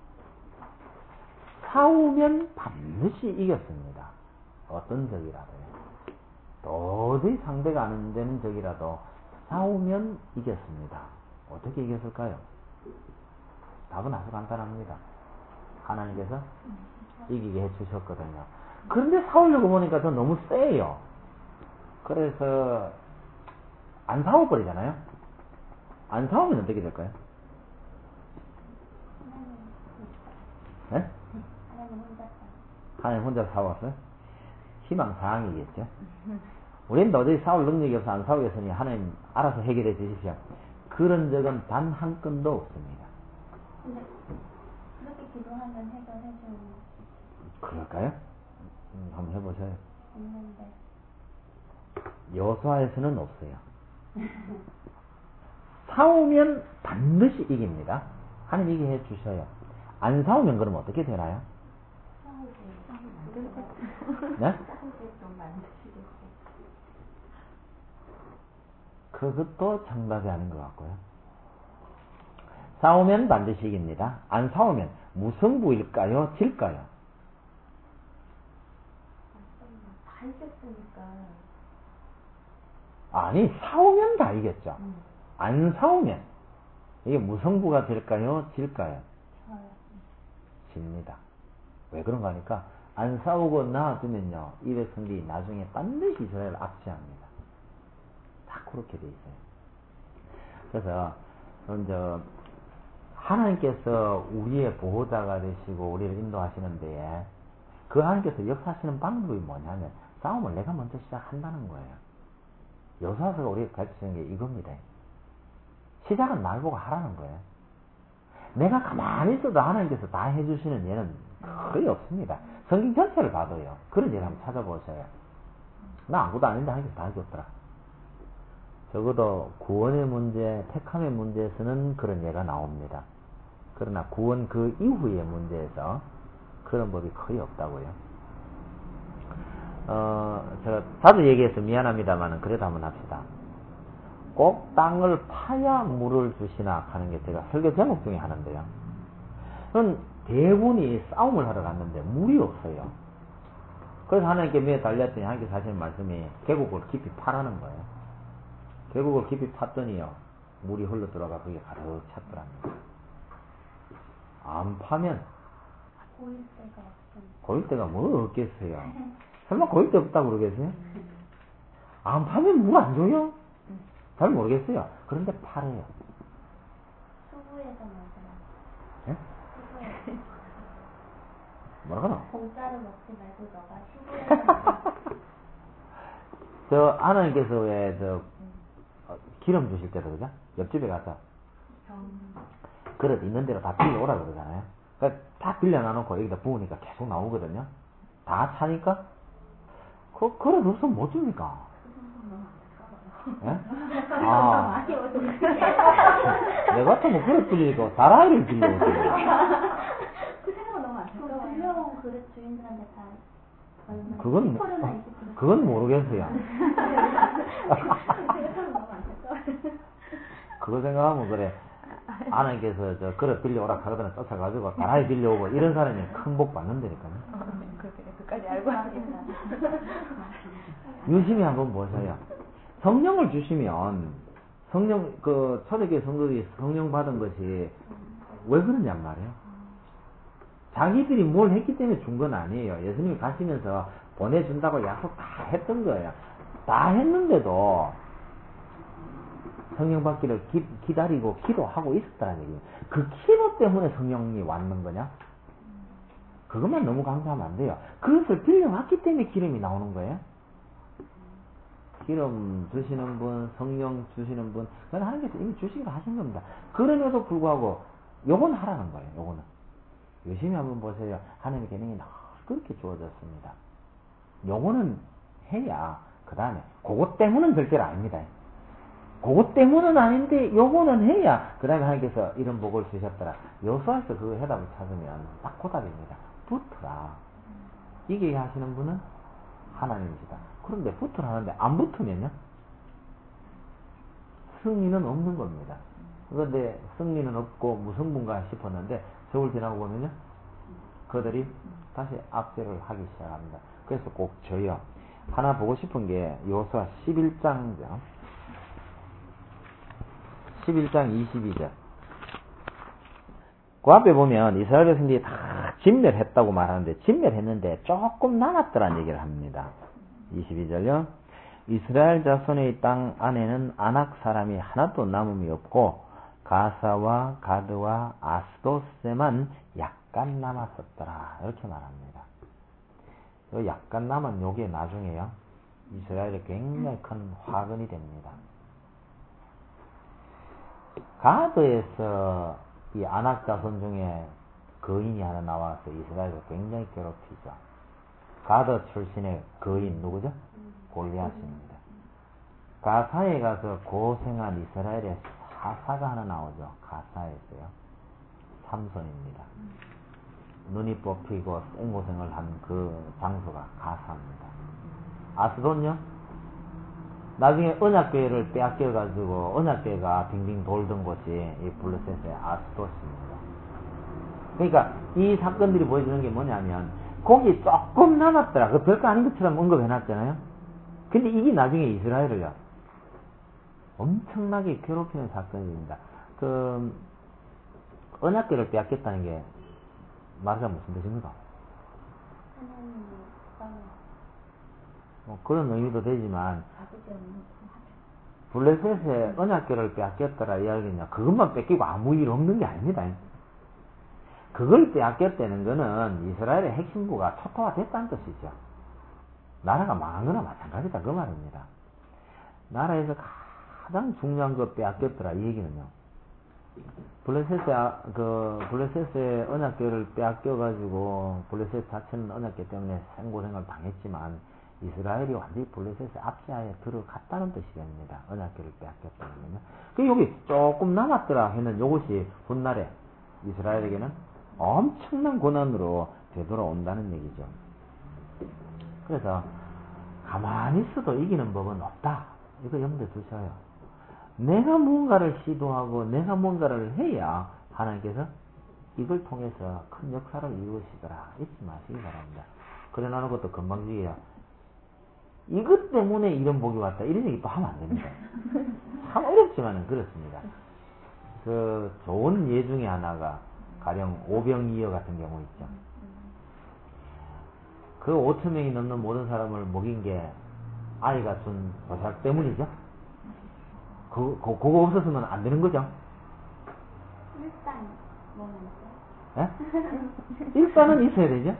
싸우면 반드시 이겼습니다. 어떤 적이라도요. 도저히 상대가 안 되는 적이라도 싸우면 이겼습니다. 어떻게 이겼을까요? 답은 아주 간단합니다. 하나님께서 이기게 해주셨거든요. 그런데 싸우려고 보니까 더 너무 세요. 그래서 안 싸워버리잖아요. 안 싸우면 어떻게 될까요? 네? 하나님 혼자 싸웠어요? 희망사항이겠죠. 우리는 도저히 싸울 능력이 없어 안 싸우겠으니 하나님 알아서 해결해 주십시오. 그런 적은 단 한 건도 없습니다. 근데 그렇게 기도하면 해결해주는 그럴까요? 음, 한번 해보세요. 있는데 여호수아에서는 없어요. 싸우면 반드시 이깁니다. 하나님 이기게 해주셔요. 안 싸우면 그럼 어떻게 되나요? 네? 그것도 정답이 아닌 것 같고요. 싸우면 반드시 이깁니다. 안 싸우면 무승부일까요? 질까요? 다 이겼으니까. 아니, 싸우면 다 이겼죠. 음. 안 싸우면 이게 무승부가 될까요? 질까요? 저요. 집니다. 왜 그런가 하니까 안 싸우고 놔두면요, 이 백성들이 나중에 반드시 이스라엘을 압제합니다. 다 그렇게 돼 있어요. 그래서 먼저 하나님께서 우리의 보호자가 되시고 우리를 인도하시는데 그 하나님께서 역사하시는 방법이 뭐냐면 싸움을 내가 먼저 시작한다는 거예요. 여호수아서가 우리에게 가르치는 게 이겁니다. 시작은 날 보고 하라는 거예요. 내가 가만히 있어도 하나님께서 다 해주시는 예는 거의 없습니다. 성경 전체를 봐도요. 그런 예를 한번 찾아보세요. 나 아무것도 아닌데 하나님께서 다 해줬더라. 적어도 구원의 문제, 택함의 문제에서는 그런 예가 나옵니다. 그러나 구원 그 이후의 문제에서 그런 법이 거의 없다고요. 어, 제가 자주 얘기해서 미안합니다만 그래도 한번 합시다. 꼭 땅을 파야 물을 주시나 하는 게 제가 설교 제목 중에 하는데요. 그건 대군이 싸움을 하러 갔는데 물이 없어요. 그래서 하나님께 매에 달렸더니 하나님께서 하시는 말씀이 계곡을 깊이 파라는 거예요. 계곡을 깊이 팠더니요, 물이 흘러 들어가 거기에 가득 찼더랍니다. 안 파면 고일 때가 없음. 고일 때가 뭐 없겠어요. 설마 고일 때 없다고 그러겠어요? 안 파면 물 안 줘요? 잘 모르겠어요. 그런데 팔아요. 수구에서 먹어요. 예? 수구에서. 뭐라고나? 공짜로 먹지 말고 너가 수구에서. 저 하나님께서 왜 저 기름 주실 때도 그죠? 옆집에 가서 그릇 있는 대로 다 빌려오라 그러잖아요. 그러니까 다 빌려놔놓고 여기다 부으니까 계속 나오거든요. 다 차니까 그 그릇 없으면 못 줍니까? 예? 아, 내가 같으면 그릇 빌리고 다라이를 빌려오지. 그 생각은 너무 안타까워요. 빌려온 그릇 주인들한테 다 얼마? 그건 그건 모르겠어요. 그거 생각하면 그래. 하나님께서 저 그릇 빌려오라 하거든 쫓아가지고 다라이 빌려오고 이런 사람이 큰 복 받는다니까요. 그까지 알고 하니까. 유심히 한번 보세요. 성령을 주시면 성령 그 초대교회 성도들이 성령 받은 것이 왜 그러냔 말이에요. 자기들이 뭘 했기 때문에 준 건 아니에요. 예수님이 가시면서 보내준다고 약속 다 했던 거예요. 다 했는데도 성령 받기를 기, 기다리고 기도하고 있었다는 얘기예요. 그 기도 때문에 성령이 왔는 거냐? 그것만 너무 강조하면 안 돼요. 그것을 빌려왔기 때문에 기름이 나오는 거예요. 기름 주시는 분, 성령 주시는 분, 그건 하나님께서 이미 주시기로 하신 겁니다. 그럼에도 불구하고 요건 하라는 거예요. 요거는 열심히 한번 보세요. 하나님의 계명이 그렇게 주어졌습니다. 요거는 해야 그 그 다음에 그것 때문은 절대로 아닙니다. 그것 때문은 아닌데 요거는 해야 그 다음에 하나님께서 이런 복을 주셨더라. 여호수아에서 그 해답을 찾으면 딱 그 답입니다. 붙어라. 이게 하시는 분은 하나님이시다. 그런데 붙으라 하는데 안 붙으면요? 승리는 없는 겁니다. 그런데 승리는 없고 무승부인가 싶었는데 세월 지나고 보면요, 그들이 다시 압제를 하기 시작합니다. 그래서 꼭 저희요, 하나 보고 싶은 게 여호수아 십일 장이죠. 십일 장 이십이 절. 그 앞에 보면 이스라엘 백성들이 다 진멸했다고 말하는데, 진멸했는데 조금 남았더란 얘기를 합니다. 이십이 절요. 이스라엘 자손의 땅 안에는 아낙 사람이 하나도 남음이 없고 가사와 가드와 아스도스에만 약간 남았었더라. 이렇게 말합니다. 요 약간 남은 요게 나중에요, 이스라엘에 굉장히 큰 화근이 됩니다. 가드에서 이 아낙 자손 중에 거인이 하나 나와서 이스라엘을 굉장히 괴롭히죠. 가드 출신의 거인 누구죠? 골리앗입니다. 가사에 가서 고생한 이스라엘의 사사가 하나 나오죠. 가사에서요. 삼손입니다. 눈이 뽑히고 생고생을 한 그 장소가 가사입니다. 아스돈요? 나중에 언약궤를 빼앗겨가지고 언약궤가 빙빙 돌던 곳이 이 블레셋의 아스돗입니다. 그러니까 이 사건들이 보여주는 게 뭐냐면, 거기 조금 남았더라. 그 별거 아닌 것처럼 언급해놨잖아요. 근데 이게 나중에 이스라엘을요, 엄청나게 괴롭히는 사건입니다. 그 언약궤를 빼앗겼다는 게 말하자면 무슨 뜻입니까? 뭐 그런 의미도 되지만, 블레셋의 언약궤를 빼앗겼더라 이야기냐, 그것만 뺏기고 아무 일 없는 게 아닙니다. 그걸 빼앗겼다는 거는 이스라엘의 핵심부가 초토화됐다는 뜻이죠. 나라가 망한 거나 마찬가지다 그 말입니다. 나라에서 가장 중요한 거 빼앗겼더라 이 얘기는요, 블레셋의 그 블레셋의 언약궤를 빼앗겨가지고 블레셋 자체는 언약궤 때문에 생고생을 당했지만 이스라엘이 완전히 블레셋의 압제하에 들어갔다는 뜻이 됩니다. 언약궤를 빼앗겼다는 건요. 그 여기 조금 남았더라 했는 요것이 훗날에 이스라엘에게는 엄청난 고난으로 되돌아온다는 얘기죠. 그래서 가만히 있어도 이기는 법은 없다. 이거 염두에 두셔요. 내가 뭔가를 시도하고 내가 뭔가를 해야 하나님께서 이걸 통해서 큰 역사를 이루시더라. 잊지 마시기 바랍니다. 그래 나는 것도 건방지게요, 이것 때문에 이런 복이 왔다 이런 얘기 또 하면 안 됩니다. 참 어렵지만은 그렇습니다. 그 좋은 예 중에 하나가 가령 오병이어 같은 경우 있죠. 그 오천 명이 넘는 모든 사람을 먹인 게 아이가 준 보살 때문이죠. 그, 그, 그거 없었으면 안 되는 거죠. 일단 뭐는 예? 일단은 있어야 되죠.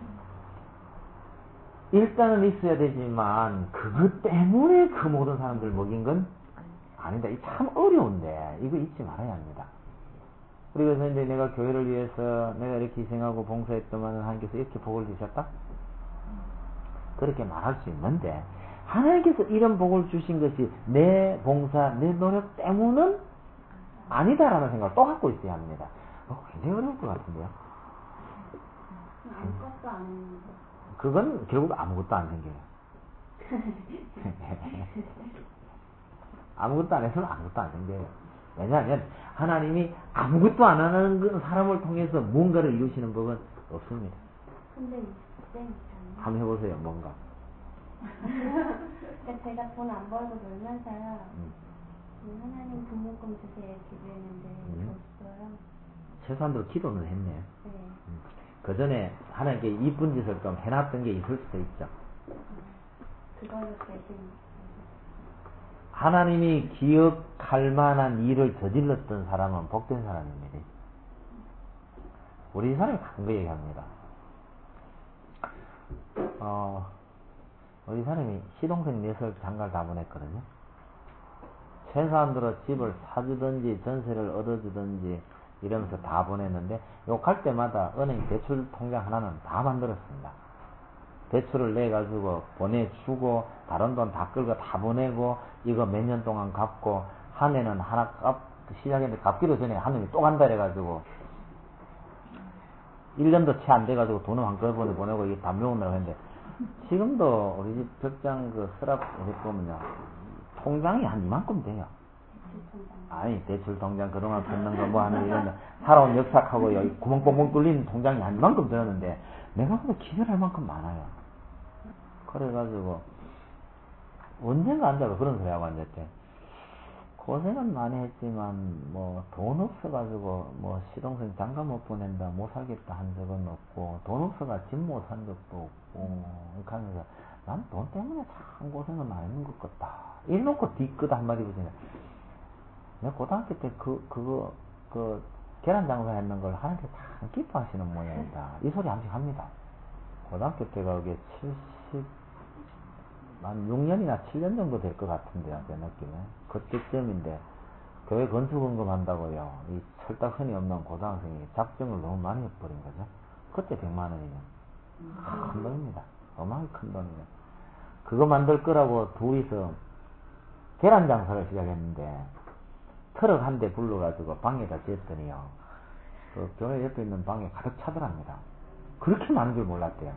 일단은 있어야 되지만 그것 때문에 그 모든 사람들 먹인 건 아니다. 이 참 어려운데 이거 잊지 말아야 합니다. 그래서 이제 내가 교회를 위해서 내가 이렇게 희생하고 봉사했더만 하나님께서 이렇게 복을 주셨다? 그렇게 말할 수 있는데, 하나님께서 이런 복을 주신 것이 내 봉사, 내 노력 때문은 아니다라는 생각을 또 갖고 있어야 합니다. 어, 굉장히 어려울 것 같은데요. 아무것도 안 했는데. 그건 결국 아무것도 안 생겨요. 아무것도 안 해서는 아무것도 안 생겨요. 왜냐하면 하나님이 아무것도 안 하는 사람을 통해서 뭔가를 이루시는 법은 없습니다. 근데 쌤 한번 해보세요. 뭔가. 그러니까 제가 돈 안 벌고 놀면서요, 음. 하나님 부모금 주세요 기도했는데 음. 줬어요. 최소한도로 기도는 했네요. 네. 음. 그 전에 하나님께 이쁜 짓을 좀 해놨던 게 있을 수도 있죠. 그걸로 대신 하나님이 기억할 만한 일을 저질렀던 사람은 복된 사람입니다. 우리 사람이 가끔 그 얘기합니다. 어, 우리 사람이 시동생 넷을 장가를 다 보냈거든요. 최소한 들어 집을 사주든지 전세를 얻어주든지 이러면서 다 보냈는데, 요 갈 때마다 은행 대출 통장 하나는 다 만들었습니다. 대출을 내가지고 보내주고 다른 돈 다 끌고 다 보내고 이거 몇 년 동안 갚고 한 해는 하나 갚 시작했는데 갚기도 전에 한 놈이 또 간다 해가지고 일 년도 채 안 돼가지고 돈을 한꺼번에 보내고 이게 담배 먹느라고 했는데 지금도 우리 집 벽장 그 서랍 보면요 통장이 한 이만큼 돼요. 아니 대출 통장 그동안 걷는 거 뭐 하는 이런 살아온 역사하고 여기 구멍 뻥뻥 뚫리는 통장이 한 이만큼 들었는데 내가 보다 기절할 만큼 많아요. 그래가지고 언젠가 앉아서 그런 소리 하고 앉았대. 고생은 많이 했지만 뭐 돈 없어가지고 뭐 시동생 장가 못 보낸다 못 살겠다 한 적은 없고 돈 없어가 집 못 산 적도 없고 이렇게 하면서 난 돈 때문에 참 고생을 많이 했는 것 같다 이래놓고 뒤끝 한마디 보시네. 내가 고등학교 때 그 그거 그 계란 장사 했는 걸 하나님께 참 기뻐하시는 모양이다 이 소리 한씩 합니다. 고등학교 때가 그게 칠십 한 육 년이나 칠 년 정도 될 것 같은데요, 제 느낌에. 그때쯤인데, 교회 건축원금 한다고요. 이 철딱 흔히 없는 고등학생이 작정을 너무 많이 해버린 거죠. 그때 백만 원이면. 큰 돈입니다. 어마어마하게 큰 돈이에요. 그거 만들 거라고 둘이서 계란 장사를 시작했는데, 트럭 한 대 불러가지고 방에다 댔더니요. 그 교회 옆에 있는 방에 가득 차더랍니다. 그렇게 많은 줄 몰랐대요.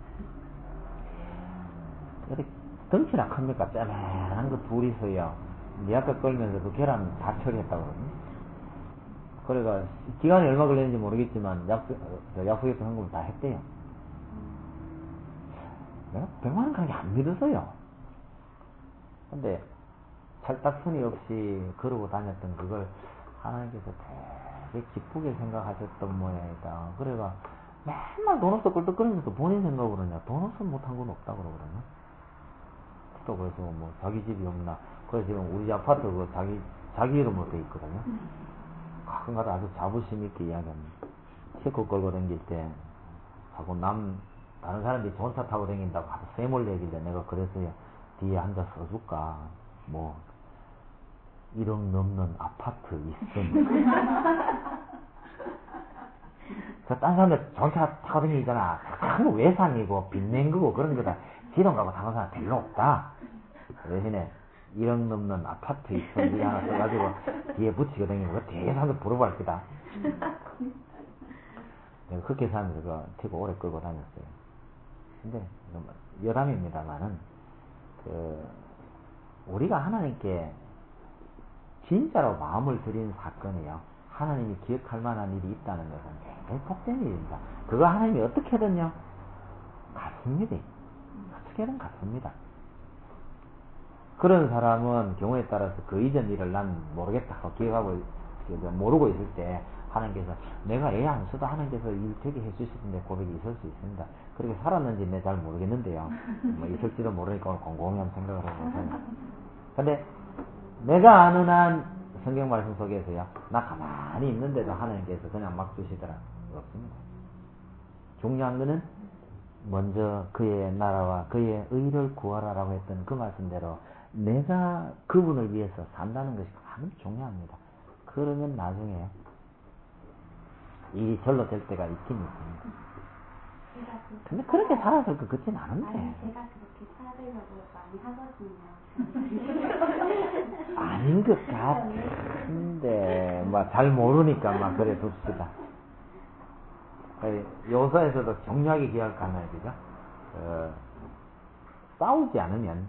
이렇게 덩치나 큽니까? 짜만한 거 둘이서요. 네 앞에 끌면서 그 계란 다 처리했다고 그러거든요. 그래가 기간이 얼마 걸렸는지 모르겠지만 약속, 약속했던 헌금을 다 했대요. 내가 백만 원 가게 안 믿었어요. 근데 철딱선이 없이 그러고 다녔던 그걸 하나님께서 되게 기쁘게 생각하셨던 모양이다. 그래가 맨날 돈 없어 꿀떡거리면서 본인 생각으로냐 돈 없어 못한 건 없다 그러거든요. 또 그래서 뭐 자기 집이 없나 그래서 지금 우리 아파트 그 자기 자기 이름으로 돼 있거든요. 가끔가다 아주 자부심 있게 이야기합니다. 체크 걸고 다닐 때 자꾸 남 다른 사람들이 좋은 차 타고 다닌다고 하도 쇠몰 얘기를 내가 그랬어요. 뒤에 앉아 써줄까 뭐 일억 넘는 아파트 있음. 그 딴 사람들 좋은 차 타고 다니잖아. 그거 외상이고 빚낸 거고 그런 거다. 지동 가고 다른 사람 별로 없다. 그 대신에 일억 넘는 아파트 있음 이거 하나 써가지고 뒤에 붙이게 다니는 거 되게 사람들 부러워할 거다. 내가 그렇게 사면서 그 티고 오래 끌고 다녔어요. 근데 여담입니다만은 그 우리가 하나님께 진짜로 마음을 드리는 사건이요. 하나님이 기억할 만한 일이 있다는 것은 굉장히 복된 일입니다. 그거 하나님이 어떻게든요 갚습니다. 어떻게든 갚습니다. 그런 사람은 경우에 따라서 그 이전 일을 난 모르겠다 하고 기억하고 모르고 있을 때 하나님께서 내가 애 안 써도 하나님께서 일 되게 해주시는데 고백이 있을 수 있습니다. 그렇게 살았는지 내 잘 모르겠는데요. 뭐 있을지도 모르니까 곰곰이 한번 생각을 해보세요. 근데 내가 아는 한 성경 말씀 속에서요, 나 가만히 있는데도 하나님께서 그냥 막 주시더라. 없습니다. 중요한 거는 먼저 그의 나라와 그의 의를 구하라라고 했던 그 말씀대로 내가 그분을 위해서 산다는 것이 가장 중요합니다. 그러면 나중에 일이 절로 될 때가 있긴 있습니다. 근데 그렇게 살아서 그 그렇진 않은데. 아니, 제가 그렇게 살으려고 많이 하거든요. 아닌 것 같은데, 뭐, 잘 모르니까, 막, 그래 둡시다. 요서에서도 격려하게 기억할 거 하나, 그죠? 어, 싸우지 않으면,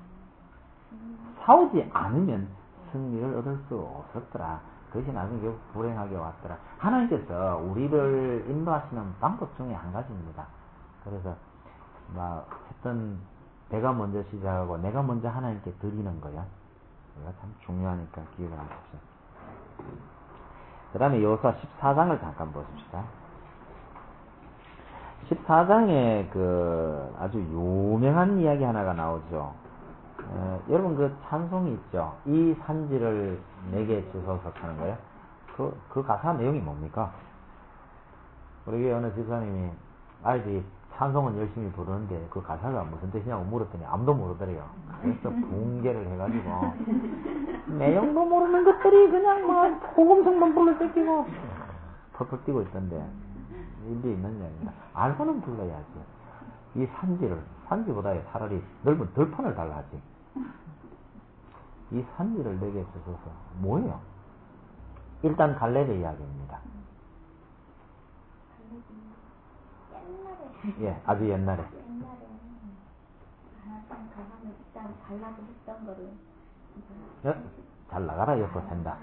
싸우지 않으면 승리를 얻을 수 없었더라. 그것이 나중에 결국 불행하게 왔더라. 하나님께서 우리를 인도하시는 방법 중에 한 가지입니다. 그래서, 막, 했던, 내가 먼저 시작하고, 내가 먼저 하나님께 드리는 거야. 이거 참 중요하니까 기억을 하십시오. 그 다음에 여호수아 십사 장을 잠깐 보십시다. 십사 장에 그 아주 유명한 이야기 하나가 나오죠. 어, 여러분 그 찬송이 있죠. 이 산지를 내게 주소서 하는 거예요. 그, 그 가사 내용이 뭡니까? 우리 어느 집사님이 알지 찬송은 열심히 부르는데 그 가사가 무슨 뜻이냐고 물었더니 아무도 모르더래요. 그래서 붕괴를 해가지고 내용도 모르는 것들이 그냥 막 호금성만 불러 뜯기고 펄펄 뛰고 있던데 일리 있는 얘기입니다. 알고는 불러야지. 이 산지를, 산지보다 차라리 넓은 들판을 달라 하지. 이 산지를 내게 주셔서 뭐예요? 일단 갈렙의 이야기입니다. 옛날에. 예, 아주 옛날에. 옛날에. 하나님 가만히 일단 달라고 했던 거를. 예? 잘 나가라 옆으로 산다.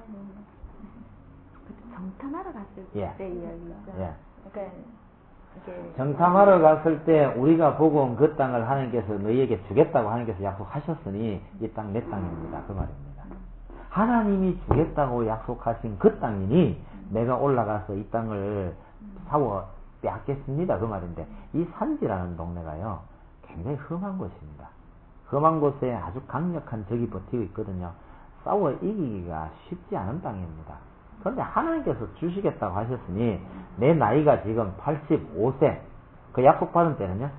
정탐하러 갔을 예. 때 이야기죠. 예. 그러니까 이게 정탐하러 갔을 때 우리가 보고 온 그 땅을 하나님께서 너희에게 주겠다고 하나님께서 약속하셨으니 이 땅 내 땅입니다. 그 말입니다. 하나님이 주겠다고 약속하신 그 땅이니 내가 올라가서 이 땅을 사워 빼앗겠습니다. 그 말인데 이 산지라는 동네가요 굉장히 험한 곳입니다. 험한 곳에 아주 강력한 적이 버티고 있거든요. 싸워 이기기가 쉽지 않은 땅입니다. 그런데 하나님께서 주시겠다고 하셨으니 내 나이가 지금 팔십오 세, 그 약속받은 때는요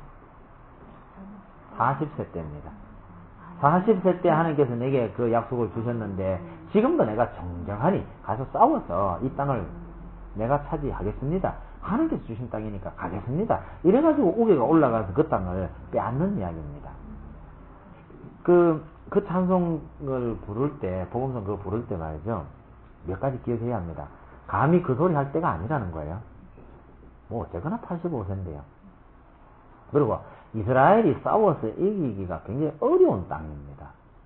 사십 세 때입니다. 사십 세 때 하나님께서 내게 그 약속을 주셨는데 지금도 내가 정정하니 가서 싸워서 이 땅을 내가 차지하겠습니다. 하나님께서 주신 땅이니까 가겠습니다. 이래가지고 우개가 올라가서 그 땅을 빼앗는 이야기입니다. 그, 그 찬송을 부를 때, 복음성 그거 부를 때 말이죠. 몇 가지 기억해야 합니다. 감히 그 소리 할 때가 아니라는 거예요. 뭐, 어쨌거나 팔십오 세인데요. 그리고 이스라엘이 싸워서 이기기가 굉장히 어려운 땅입니다.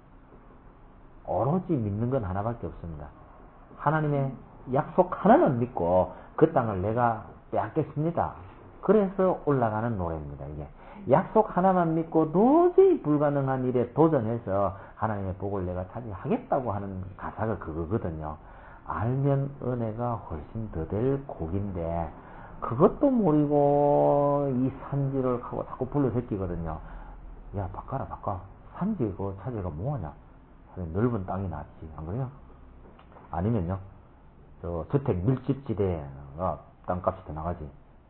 오로지 믿는 건 하나밖에 없습니다. 하나님의 약속 하나만 믿고 그 땅을 내가 빼앗겠습니다. 그래서 올라가는 노래입니다. 이게 약속 하나만 믿고 도저히 불가능한 일에 도전해서 하나님의 복을 내가 차지하겠다고 하는 가사가 그거거든요. 알면 은혜가 훨씬 더 될 곡인데 그것도 모르고 이 산지를 하고 자꾸 불러 새끼거든요. 야 바꿔라 바꿔. 산지 그거 차지가 뭐하냐. 넓은 땅이 낫지 안 그래요? 아니면요 저 주택 밀집지대가 땅값이 더 나가지.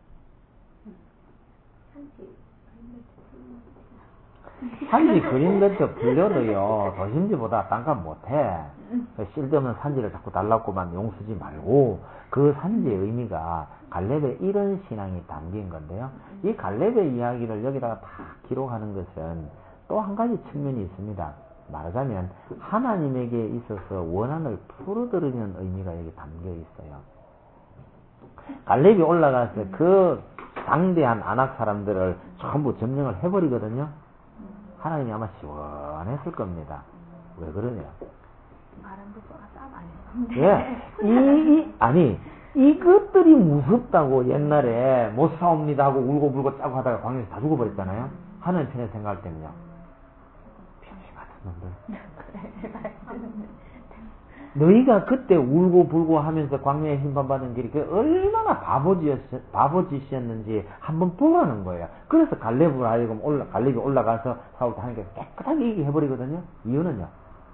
산지 그린벨트 불려도요 도심지보다 땅값 못해. 쓸데없는 산지를 자꾸 달라고만 용쓰지 말고 그 산지의 의미가 갈렙의 이런 신앙이 담긴 건데요. 이 갈렙의 이야기를 여기다가 다 기록하는 것은 또 한 가지 측면이 있습니다. 말하자면 하나님에게 있어서 원한을 풀어드리는 의미가 여기 담겨 있어요. 갈렙이 올라가서 그 당대한 아낙 사람들을 전부 점령을 해버리거든요. 하나님이 아마 시원했을 겁니다. 왜 그러냐? 바람도 쏘가 싸움 안 했는데. 예, 이, 이 아니 이것들이 무섭다고 옛날에 못 싸웁니다 하고 울고 불고 짜고 하다가 광야에서 다 죽어버렸잖아요. 하나님 편에 생각할 때는요. 병신 같은 놈들. 너희가 그때 울고 불고 하면서 광야에 힘받는 길이 그 얼마나 바보짓, 바보짓이었는지 한번 보라는 거예요. 그래서 갈렙을 하여금 올라, 갈렙이 올라가서 사울 때 하나님께서 깨끗하게 얘기해버리거든요. 이유는요.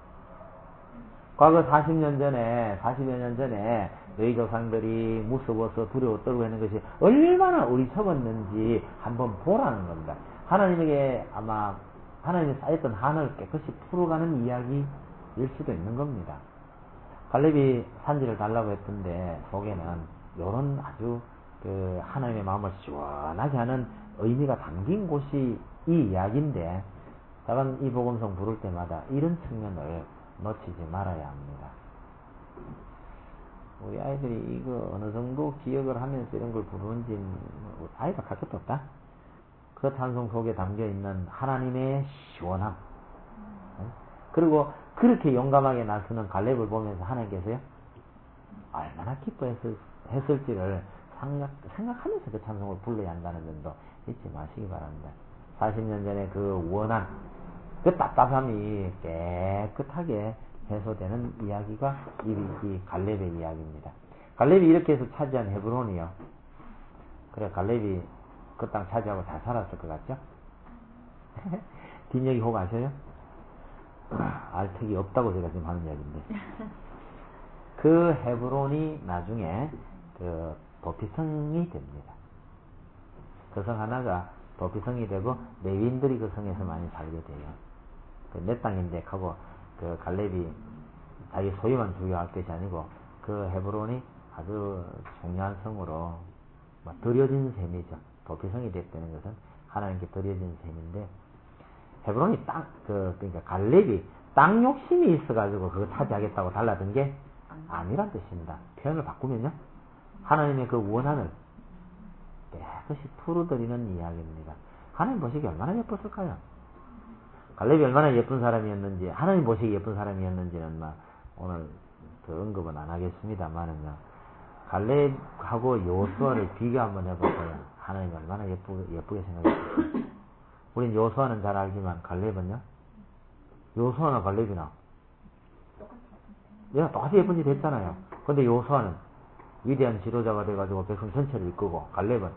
과거 사십 년 전에, 사십여 년 전에 너희 조상들이 무서워서 두려워 떨고 있는 것이 얼마나 어리석었는지 한번 보라는 겁니다. 하나님에게 아마 하나님이 쌓였던 한을 깨끗이 풀어가는 이야기일 수도 있는 겁니다. 갈렙이 산지를 달라고 했던데 속에는 이런 아주 그 하나님의 마음을 시원하게 하는 의미가 담긴 곳이 이 이야기인데 다만 이 복음성 부를 때마다 이런 측면을 놓치지 말아야 합니다. 우리 아이들이 이거 어느 정도 기억을 하면서 이런 걸 부르는지 아이가 갈 것도 없다. 그 찬송 속에 담겨 있는 하나님의 시원함. 그리고 그렇게 용감하게 나서는 갈렙을 보면서 하나님께서요 얼마나 기뻐했을지를 생각, 생각하면서 그 찬송을 불러야 한다는 점도 잊지 마시기 바랍니다. 사십 년 전에 그 원한, 그 답답함이 깨끗하게 해소되는 이야기가 이, 이 갈렙의 이야기입니다. 갈렙이 이렇게 해서 차지한 헤브론이요. 그래 갈렙이 그 땅 차지하고 잘 살았을 것 같죠? 뒷얘기 혹 아셔요? 알턱이 없다고 제가 지금 하는 이야기인데 그 헤브론이 나중에 그 도피성이 됩니다. 그 성 하나가 도피성이 되고 레위인들이 그 성에서 많이 살게 돼요. 그 내 땅인데 하고 그 갈렙이 자기 소유만 주요할 것이 아니고 그 헤브론이 아주 중요한 성으로 드려진 셈이죠. 도피성이 됐다는 것은 하나님께 드려진 셈인데, 헤브론이 땅, 그, 그러니까 갈렙이 땅 욕심이 있어가지고 그거 차지하겠다고 달라든 게 아니란 뜻입니다. 표현을 바꾸면요. 하나님의 그 원한을 깨끗이 풀어드리는 이야기입니다. 하나님 보시기 얼마나 예뻤을까요? 갈렙이 얼마나 예쁜 사람이었는지, 하나님 보시기 예쁜 사람이었는지는 막 오늘 그 언급은 안 하겠습니다만은요. 갈렙하고 요수아를 비교 한번 해볼까요? 하나님이 얼마나 예쁘, 예쁘게 생각했을까요? 우린 요수아는 잘 알지만 갈렙은요? 요수아나 갈렙이나 얘가 똑같이 예쁜 짓 했잖아요. 근데 요수아는 위대한 지도자가 돼가지고 백성 전체를 이끌고, 갈렙은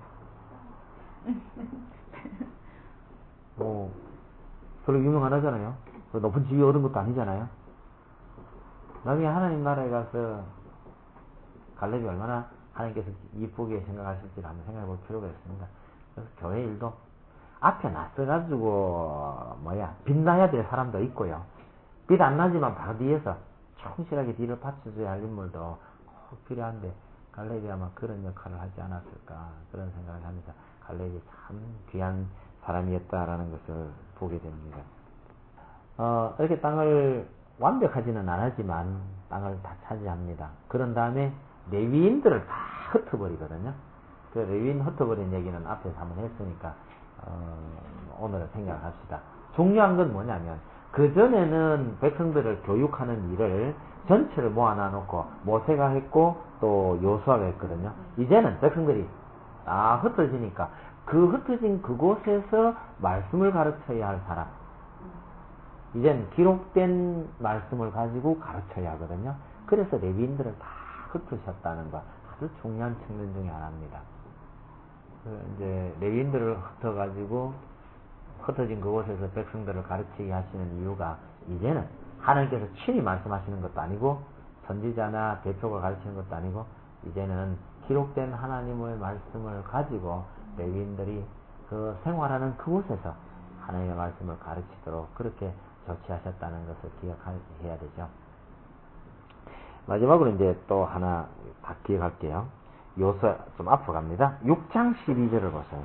뭐 별로 유명 안 하잖아요. 높은 지위 얻은 것도 아니잖아요. 나중에 하나님 나라에 가서 갈렙이 얼마나 하나님께서 이쁘게 생각하실지를 한번 생각해 볼 필요가 있습니다. 그래서 교회 일도 앞에 낯서가지고 뭐야 빛나야 될 사람도 있고요. 빛 안 나지만 바로 뒤에서 충실하게 뒤를 받쳐줘야 할 인물도 꼭 필요한데, 갈렙이 아마 그런 역할을 하지 않았을까 그런 생각을 합니다. 갈렙이 참 귀한 사람이었다라는 것을 보게 됩니다. 어, 이렇게 땅을 완벽하지는 않았지만 땅을 다 차지합니다. 그런 다음에 레위인들을 다 흩어버리거든요. 그 레위인 흩어버린 얘기는 앞에서 한번 했으니까 어, 오늘은 생각합시다. 중요한 건 뭐냐면, 그전에는 백성들을 교육하는 일을 전체를 모아놔 놓고 모세가 했고 또 요수아가 했거든요. 이제는 백성들이 다 흩어지니까 그 흩어진 그곳에서 말씀을 가르쳐야 할 사람, 이젠 기록된 말씀을 가지고 가르쳐야 하거든요. 그래서 레위인들을 다 흩으셨다는 거 아주 중요한 측면 중에 하나입니다. 그 이제 레위인들을 흩어가지고 흩어진 그곳에서 백성들을 가르치게 하시는 이유가, 이제는 하나님께서 친히 말씀하시는 것도 아니고 선지자나 대표가 가르치는 것도 아니고, 이제는 기록된 하나님의 말씀을 가지고 레위인들이 그 생활하는 그곳에서 하나님의 말씀을 가르치도록 그렇게 조치하셨다는 것을 기억해야 되죠. 마지막으로 이제 또 하나 다 기억할게요. 요서 좀 앞으로 갑니다. 육 장 십이 절을 보세요.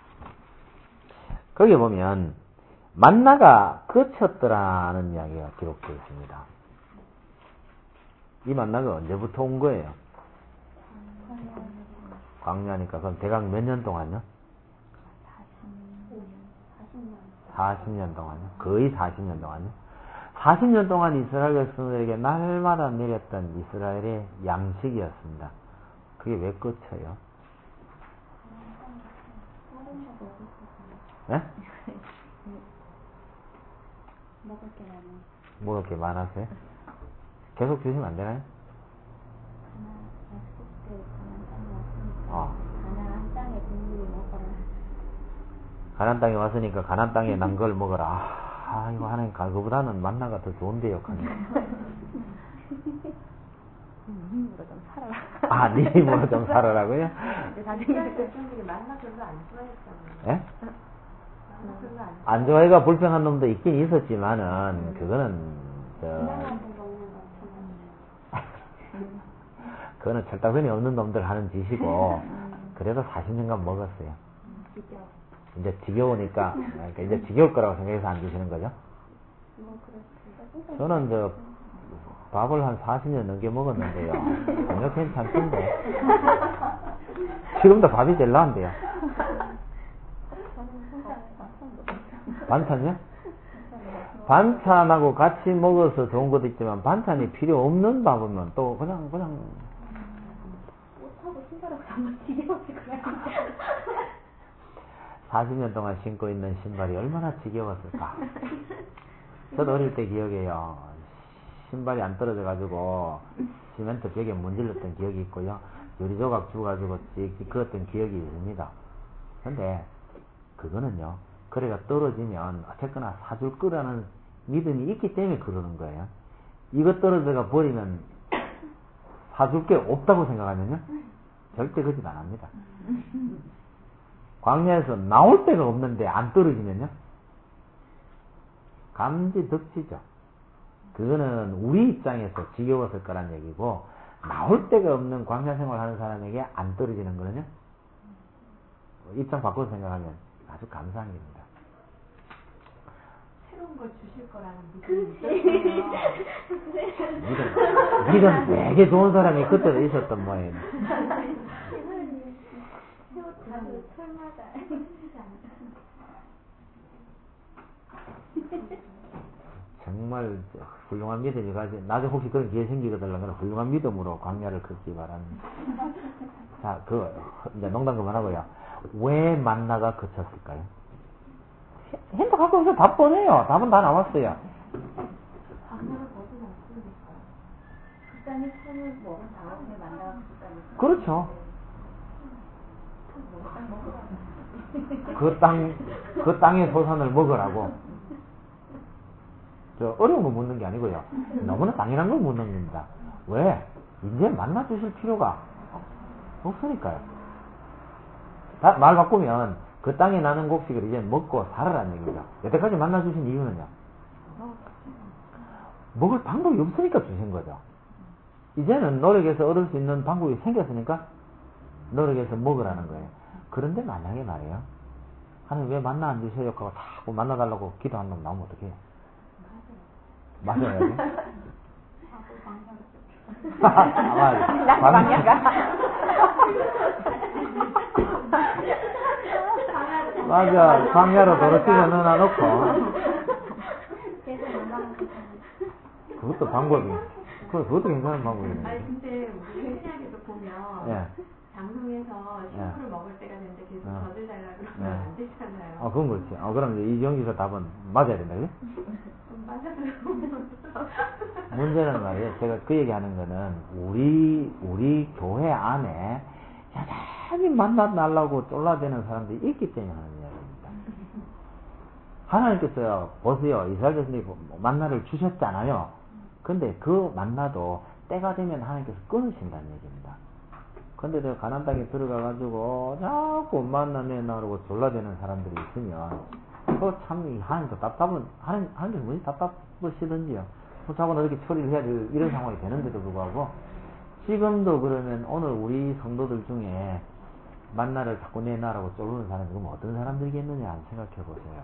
거기 보면 만나가 그쳤더라는 이야기가 기록되어 있습니다. 이 만나가 언제부터 온 거예요? 광야니까 그럼 대강 몇 년 동안요? 사십 년 동안요? 거의 사십 년 동안요? 사십 년 동안 이스라엘 백성들에게 날마다 내렸던 이스라엘의 양식이었습니다. 그게 왜 끝쳐요? 네? 먹을 게 많아. 먹을 게 많았어요? 계속 주시면 안 되나요? 어. 가나안 땅에 국물을 먹어라. 가나안 땅에 왔으니까 가나안 땅에 난 걸 먹어라. 아, 이거 하나님, 그거보다는 만나가 더 좋은데요, 하니. 네 힘으로 좀 살아라. 아, 네 힘으로 좀 살아라고요? 이스라엘 백성들이 만나 별로 안 좋아했잖아요. 예? 만나 별로 안 안 좋아해가 불평한 놈도 있긴 있었지만은, 그거는, 저, 그거는 철다근이 없는 놈들 하는 짓이고, 그래도 사십 년간 먹었어요. 이제 지겨우니까, 그러니까 이제 지겨울 거라고 생각해서 안 주시는 거죠? 저는 저, 밥을 한 사십 년 넘게 먹었는데요. 전혀 괜찮던데. 지금도 밥이 제일 나은데요. 반찬이요? 반찬하고 같이 먹어서 좋은 것도 있지만 반찬이 필요 없는 밥이면 또 그냥 그냥 옷하고 신발하고 한번 지겨워질 거야. 사십 년 동안 신고 있는 신발이 얼마나 지겨웠을까. 저도 어릴 때 기억해요. 신발이 안 떨어져가지고 시멘트 벽에 문질렀던 기억이 있고요. 유리조각 주가지고 찍 그었던 기억이 있습니다. 근데 그거는요, 그래가 떨어지면 어쨌거나 사줄 거라는 믿음이 있기 때문에 그러는 거예요. 이거 떨어져가 버리면 사줄 게 없다고 생각하면요, 절대 그짓 안 합니다. 광야에서 나올 데가 없는데 안 떨어지면요, 감지덕지죠. 그거는 우리 입장에서 지겨웠을 거란 얘기고, 나올 데가 없는 광야 생활 하는 사람에게 안 떨어지는 거는요, 입장 바꿔서 생각하면 아주 감사한 일입니다. 새로운 걸 주실 거라는 그렇지. 믿음, 믿음 되게 좋은 사람이 그때도 있었던 모양이네. 다들 설마다 정말 훌륭한 믿음이 가지. 나중에 혹시 그런 기회 생기거든 그런 훌륭한 믿음으로 광야를 걷기 바랍니다. 자, 그 이제 농담 그만하고요. 왜 만나가 그쳤을까요? 힌트 갖고 오세요. 답 뻔해요. 답은 다 나왔어요. 광야를 벗어났으니까. 그 땅에 손을 먹은 다음에 만나가 그 땅에 그렇죠. 땅 먹으라고. 그 땅, 그 땅의 소산을 먹으라고. 저 어려운 거 묻는 게 아니고요. 너무나 당연한 걸 묻는 겁니다. 왜? 이제 만나 주실 필요가 없으니까요. 다, 말 바꾸면 그 땅에 나는 곡식을 이제 먹고 살아라는 얘기죠. 여태까지 만나 주신 이유는요. 먹을 방법이 없으니까 주신 거죠. 이제는 노력해서 얻을 수 있는 방법이 생겼으니까 노력해서 먹으라는 거예요. 그런데 만약에 말이에요. 하나님 왜 만나 안 주셔요? 하고 자꾸 만나달라고 기도하는 놈 나오면 어떡해요? 맞아요. 난 광야가. 맞아. 광야로 도로시가 넣어놓고. 계속 만나는 그것도 방법이. 그것도 괜찮은 방법이네. 아니 근데 우리 신약에도 보면 예. 장롱에서 싱크를 예. 먹을 때가 되는데 계속 예. 젖을 달라 그러면 예. 안 되잖아요. 어, 그건 그렇지. 어, 그럼 이제 이정기서 답은 맞아야 된다, 그래? 문제는 말이에요. 제가 그 얘기 하는 거는, 우리, 우리 교회 안에 여전히 만나달라고 쫄라대는 사람들이 있기 때문에 하는 이야기입니다. 하나님께서요, 보세요. 이스라엘 백성들이 만나를 주셨잖아요. 근데 그 만나도 때가 되면 하나님께서 끊으신다는 얘기입니다. 근데 내가 가나안 땅에 들어가가지고 자꾸 만나 내나르고 졸라대는 사람들이 있으면 그거 참 하나님도 답답은 하나님 하나님께서 뭐지 답답하시던지요. 뭐 자꾸 어떻게 처리를 해야 될 이런 상황이 되는데도 불구하고 지금도 그러면 오늘 우리 성도들 중에 만나를 자꾸 내놔라고 쫄르는 사람이 그럼 어떤 사람들이겠느냐 생각해 보세요.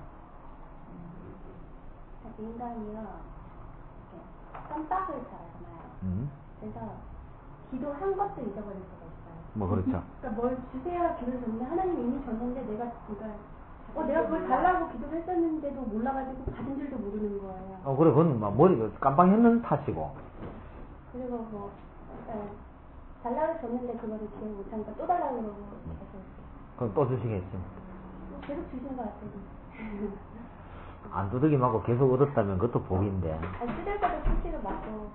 인간이요 깜빡을 잘하잖아요. 음? 그래서 기도한 것도 잊어버릴 수가 있어요. 뭐 그렇죠. 그러니까 뭘 주세요 기도를 줬는데 하나님이 이미 줬는데 내가 그러니까 어 내가 그걸 달라고 기도를 했었는데도 몰라가지고 받은 줄도 모르는 거예요. 어 그래 그건 막 머리가 깜빡했는 탓이고. 그리고 뭐 일단 달라고 줬는데 그거를 기억 못하니까 또 달라고 그러고 계속 그럼 또 주시겠지. 계속 주신 것 같아요. 안 두들기 맞고 계속 얻었다면 그것도 복인데. 아니 뜯을 때도 솔직히 맞고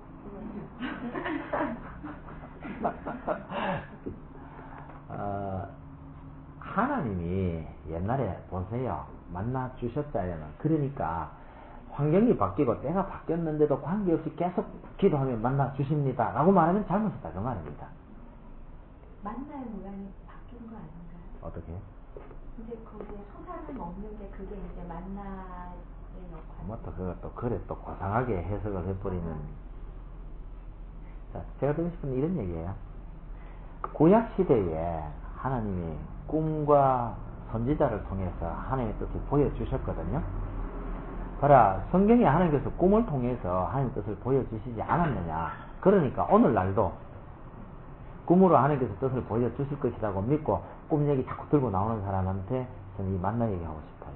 어, 하나님이 옛날에 보세요. 만나 주셨잖아요. 그러니까 환경이 바뀌고 때가 바뀌었는데도 관계없이 계속 기도하면 만나 주십니다 라고 말하면 잘못했다 그 말입니다. 만나의 모양이 바뀐 거 아닌가요? 어떻게? 이제 거기에 소산을 먹는 게 그게 이제 만나의 역할. 뭐 또 그것도 그래 또 고상하게 해석을 해버리는. 자, 제가 드리고 싶은 이런 얘기예요. 구약 시대에 하나님이 꿈과 선지자를 통해서 하나님의 뜻을 보여주셨거든요. 봐라, 성경에 하나님께서 꿈을 통해서 하나님의 뜻을 보여주시지 않았느냐. 그러니까 오늘날도 꿈으로 하나님께서 뜻을 보여주실 것이라고 믿고 꿈 얘기 자꾸 들고 나오는 사람한테 저는 이 만나 얘기하고 싶어요.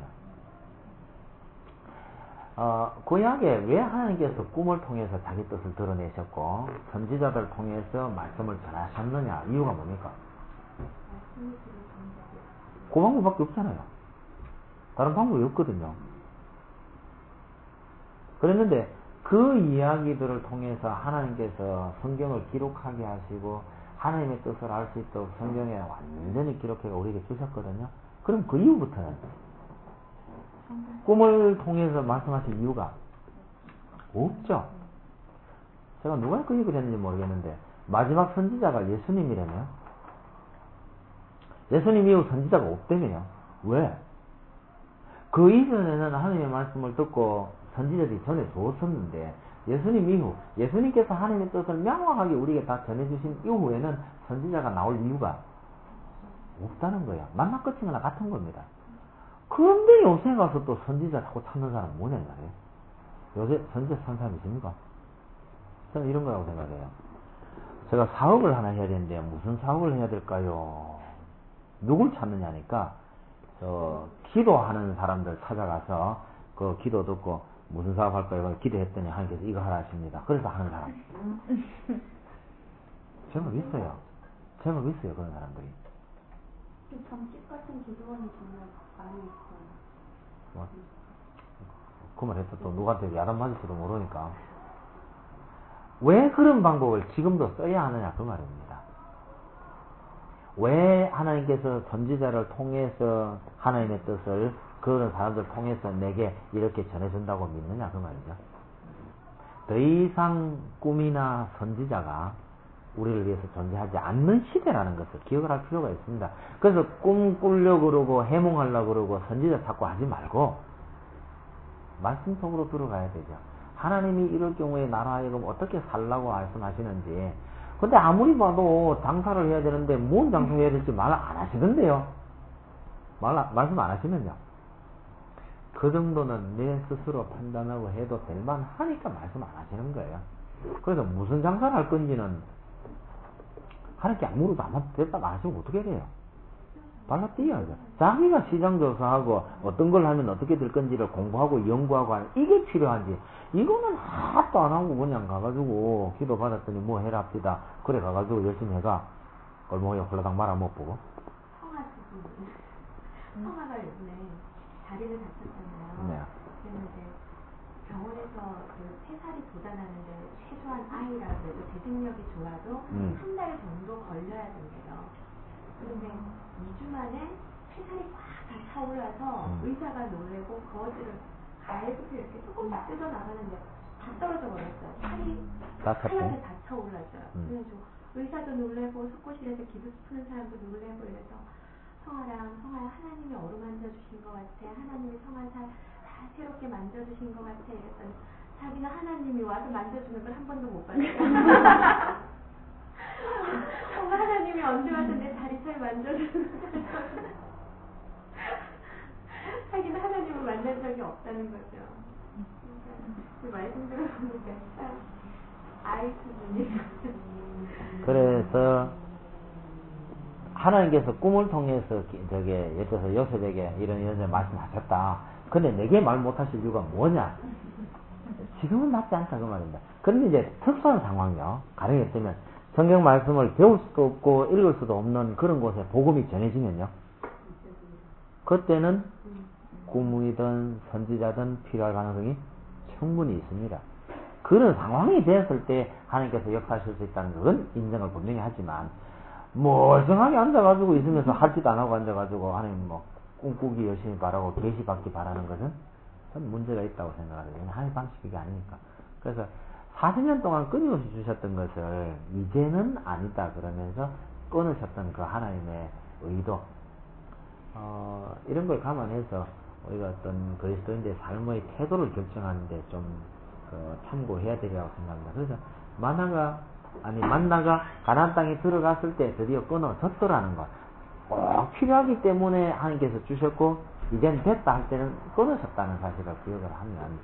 어, 구약에 왜 하나님께서 꿈을 통해서 자기 뜻을 드러내셨고 선지자들을 통해서 말씀을 전하셨느냐. 이유가 뭡니까? 그 방법밖에 없잖아요. 다른 방법이 없거든요. 그랬는데 그 이야기들을 통해서 하나님께서 성경을 기록하게 하시고 하나님의 뜻을 알 수 있도록 성경에 완전히 기록해 우리에게 주셨거든요. 그럼 그 이후부터는 꿈을 통해서 말씀하실 이유가 없죠. 제가 누가 그 얘기를 했는지 모르겠는데 마지막 선지자가 예수님이라며. 예수님 이후 선지자가 없다며요. 왜? 그 이전에는 하나님의 말씀을 듣고 선지자들이 전해주었었는데 예수님 이후 예수님께서 하나님의 뜻을 명확하게 우리에게 다 전해주신 이후에는 선지자가 나올 이유가 없다는 거예요. 만나 끝이거나 같은 겁니다. 그런데 요새 가서 또 선지자라고 찾는 사람은 뭐냐, 이 말이에요. 요새 선지자 찾는 사람이 있습니까? 저는 이런 거라고 생각해요. 제가 사업을 하나 해야 되는데, 무슨 사업을 해야 될까요? 누굴 찾느냐니까, 저, 기도하는 사람들 찾아가서, 그 기도 듣고, 무슨 사업 할까요? 기도했더니 하나님께서 이거 하라 하십니다. 그래서 하는 사람. 제법 있어요. 제법 있어요, 그런 사람들이. 점집 같은 기도원이 정말 많이 있어요. 뭐, 그 말 해서 또 누구한테 야단 맞을지도 모르니까. 왜 그런 방법을 지금도 써야 하느냐, 그 말입니다. 왜 하나님께서 선지자를 통해서 하나님의 뜻을 그런 사람들 통해서 내게 이렇게 전해준다고 믿느냐, 그 말이죠. 더 이상 꿈이나 선지자가 우리를 위해서 존재하지 않는 시대라는 것을 기억을 할 필요가 있습니다. 그래서 꿈 꾸려고 그러고 해몽하려고 그러고 선지자 찾고 하지 말고 말씀 속으로 들어가야 되죠. 하나님이 이럴 경우에 나라 하여금 어떻게 살라고 말씀하시는지. 근데 아무리 봐도 장사를 해야 되는데 뭔 장사해야 될지 말 안 하시던데요. 말, 말씀 안 하시면요. 그 정도는 내 스스로 판단하고 해도 될만 하니까 말씀 안 하시는 거예요. 그래서 무슨 장사를 할 건지는 하나님께 아무것도 안 됐다고 안 하시면 어떻게 돼요? 발라 뛰어야죠. 자기가 시장 조사하고 어떤 걸 하면 어떻게 될 건지를 공부하고 연구하고 하는 이게 필요하지. 이거는 하나도 안 하고 그냥 가가지고 기도 받았더니 뭐 해라 합시다. 그래 가가지고 열심히 해가 얼마에 홀라당 말아 못 보고. 성화 지금 성화가 요즘에 다리를 다쳤잖아요. 네. 그래서 이제 병원에서 그 세 살이 도달하는데 최소한 아이라고 해도 대생력이 좋아도 음. 한 달 정도 걸려야 된대요. 그런데 이 주 만에 세 살이 꽉 다 차올라서 음. 의사가 놀래고 거즈를 가해부터 이렇게 조금씩 뜯어 나가는데 다 떨어져 버렸어요. 살이 하얗게 다 차올라져요. 음. 그래가지고 의사도 놀래고 석고실에서 기도 푸는 사람도 놀래고 이래서 성화랑 성화야 하나님이 어루만져 주신 것 같아. 하나님이 성화 살 다 새롭게 만져주신 것 같아. 이랬더니 자기는 하나님이 와서 만져주는 걸 한 번도 못 봤어요. 성화 하나님이 언제 와서 내 다리 살 만져주는 자기는 하나님을 만난 적이 없다는 거죠. 그 말씀 들어보니까 참 아이 수준이. 그래서 하나님께서 꿈을 통해서 저게 예를 들어서 요셉에게 이런 이런 말씀하셨다. 근데 내게 말 못하실 이유가 뭐냐? 지금은 맞지 않다 그 말입니다. 그런데 이제 특수한 상황이요. 가령했으면 성경 말씀을 배울 수도 없고 읽을 수도 없는 그런 곳에 복음이 전해지면요. 그때는 꿈이든 선지자든 필요할 가능성이 충분히 있습니다. 그런 상황이 됐을 때 하나님께서 역사하실 수 있다는 것은 인정을 분명히 하지만 멀쩡하게 앉아가지고 있으면서 할 짓도 안 하고 앉아가지고 하나님 뭐 꿈꾸기 열심히 바라고 계시 받기 바라는 것은 전 문제가 있다고 생각하거든요. 하나님 방식이 아니니까. 그래서 사십 년 동안 끊임없이 주셨던 것을 이제는 아니다 그러면서 끊으셨던 그 하나님의 의도 어, 이런 걸 감안해서 우리가 어떤 그리스도인들의 삶의 태도를 결정하는데 좀 그, 참고해야 되리라고 생각합니다. 그래서 마나가 아니 만나가 가나안 땅에 들어갔을 때 드디어 끊어졌더라는 것. 꼭 필요하기 때문에 하나님께서 주셨고 이젠 됐다 할 때는 끊으셨다는 사실을 기억을 하면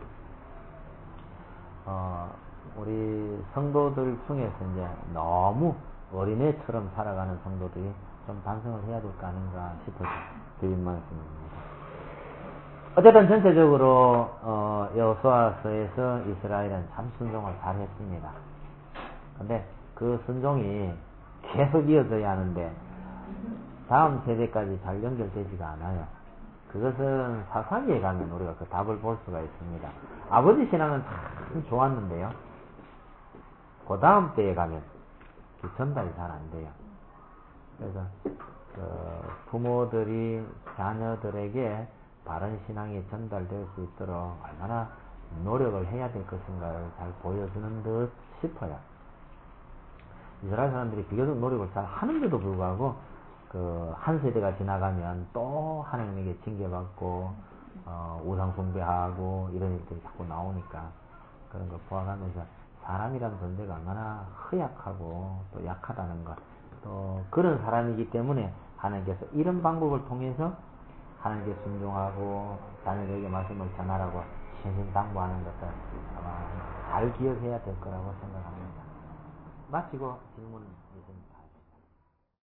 어, 우리 성도들 중에서 이제 너무 어린애처럼 살아가는 성도들이 좀 반성을 해야 될 거 아닌가 싶어서 드린 말씀입니다. 어쨌든 전체적으로 어, 여호수아서에서 이스라엘은 참 순종을 잘했습니다. 근데 그 순종이 계속 이어져야 하는데 다음 세대까지 잘 연결되지가 않아요. 그것은 사사기에 가면 우리가 그 답을 볼 수가 있습니다. 아버지 신앙은 참 좋았는데요. 그 다음 때에 가면 그 전달이 잘 안 돼요. 그래서 그 부모들이 자녀들에게 바른 신앙이 전달될 수 있도록 얼마나 노력을 해야 될 것인가를 잘 보여주는 듯 싶어요. 이스라엘 사람들이 비교적 노력을 잘 하는데도 불구하고 그 한 세대가 지나가면 또 하나님에게 징계받고 어, 우상 숭배하고 이런 일들이 자꾸 나오니까 그런 걸 보아가면서 사람이라는 존재가 얼마나 허약하고 또 약하다는 것, 또 그런 사람이기 때문에 하나님께서 이런 방법을 통해서 하나님께 순종하고 자녀들에게 말씀을 전하라고 신신당부하는 것을 아마 잘 기억해야 될 거라고 생각합니다. 마치고 질문 있습니다.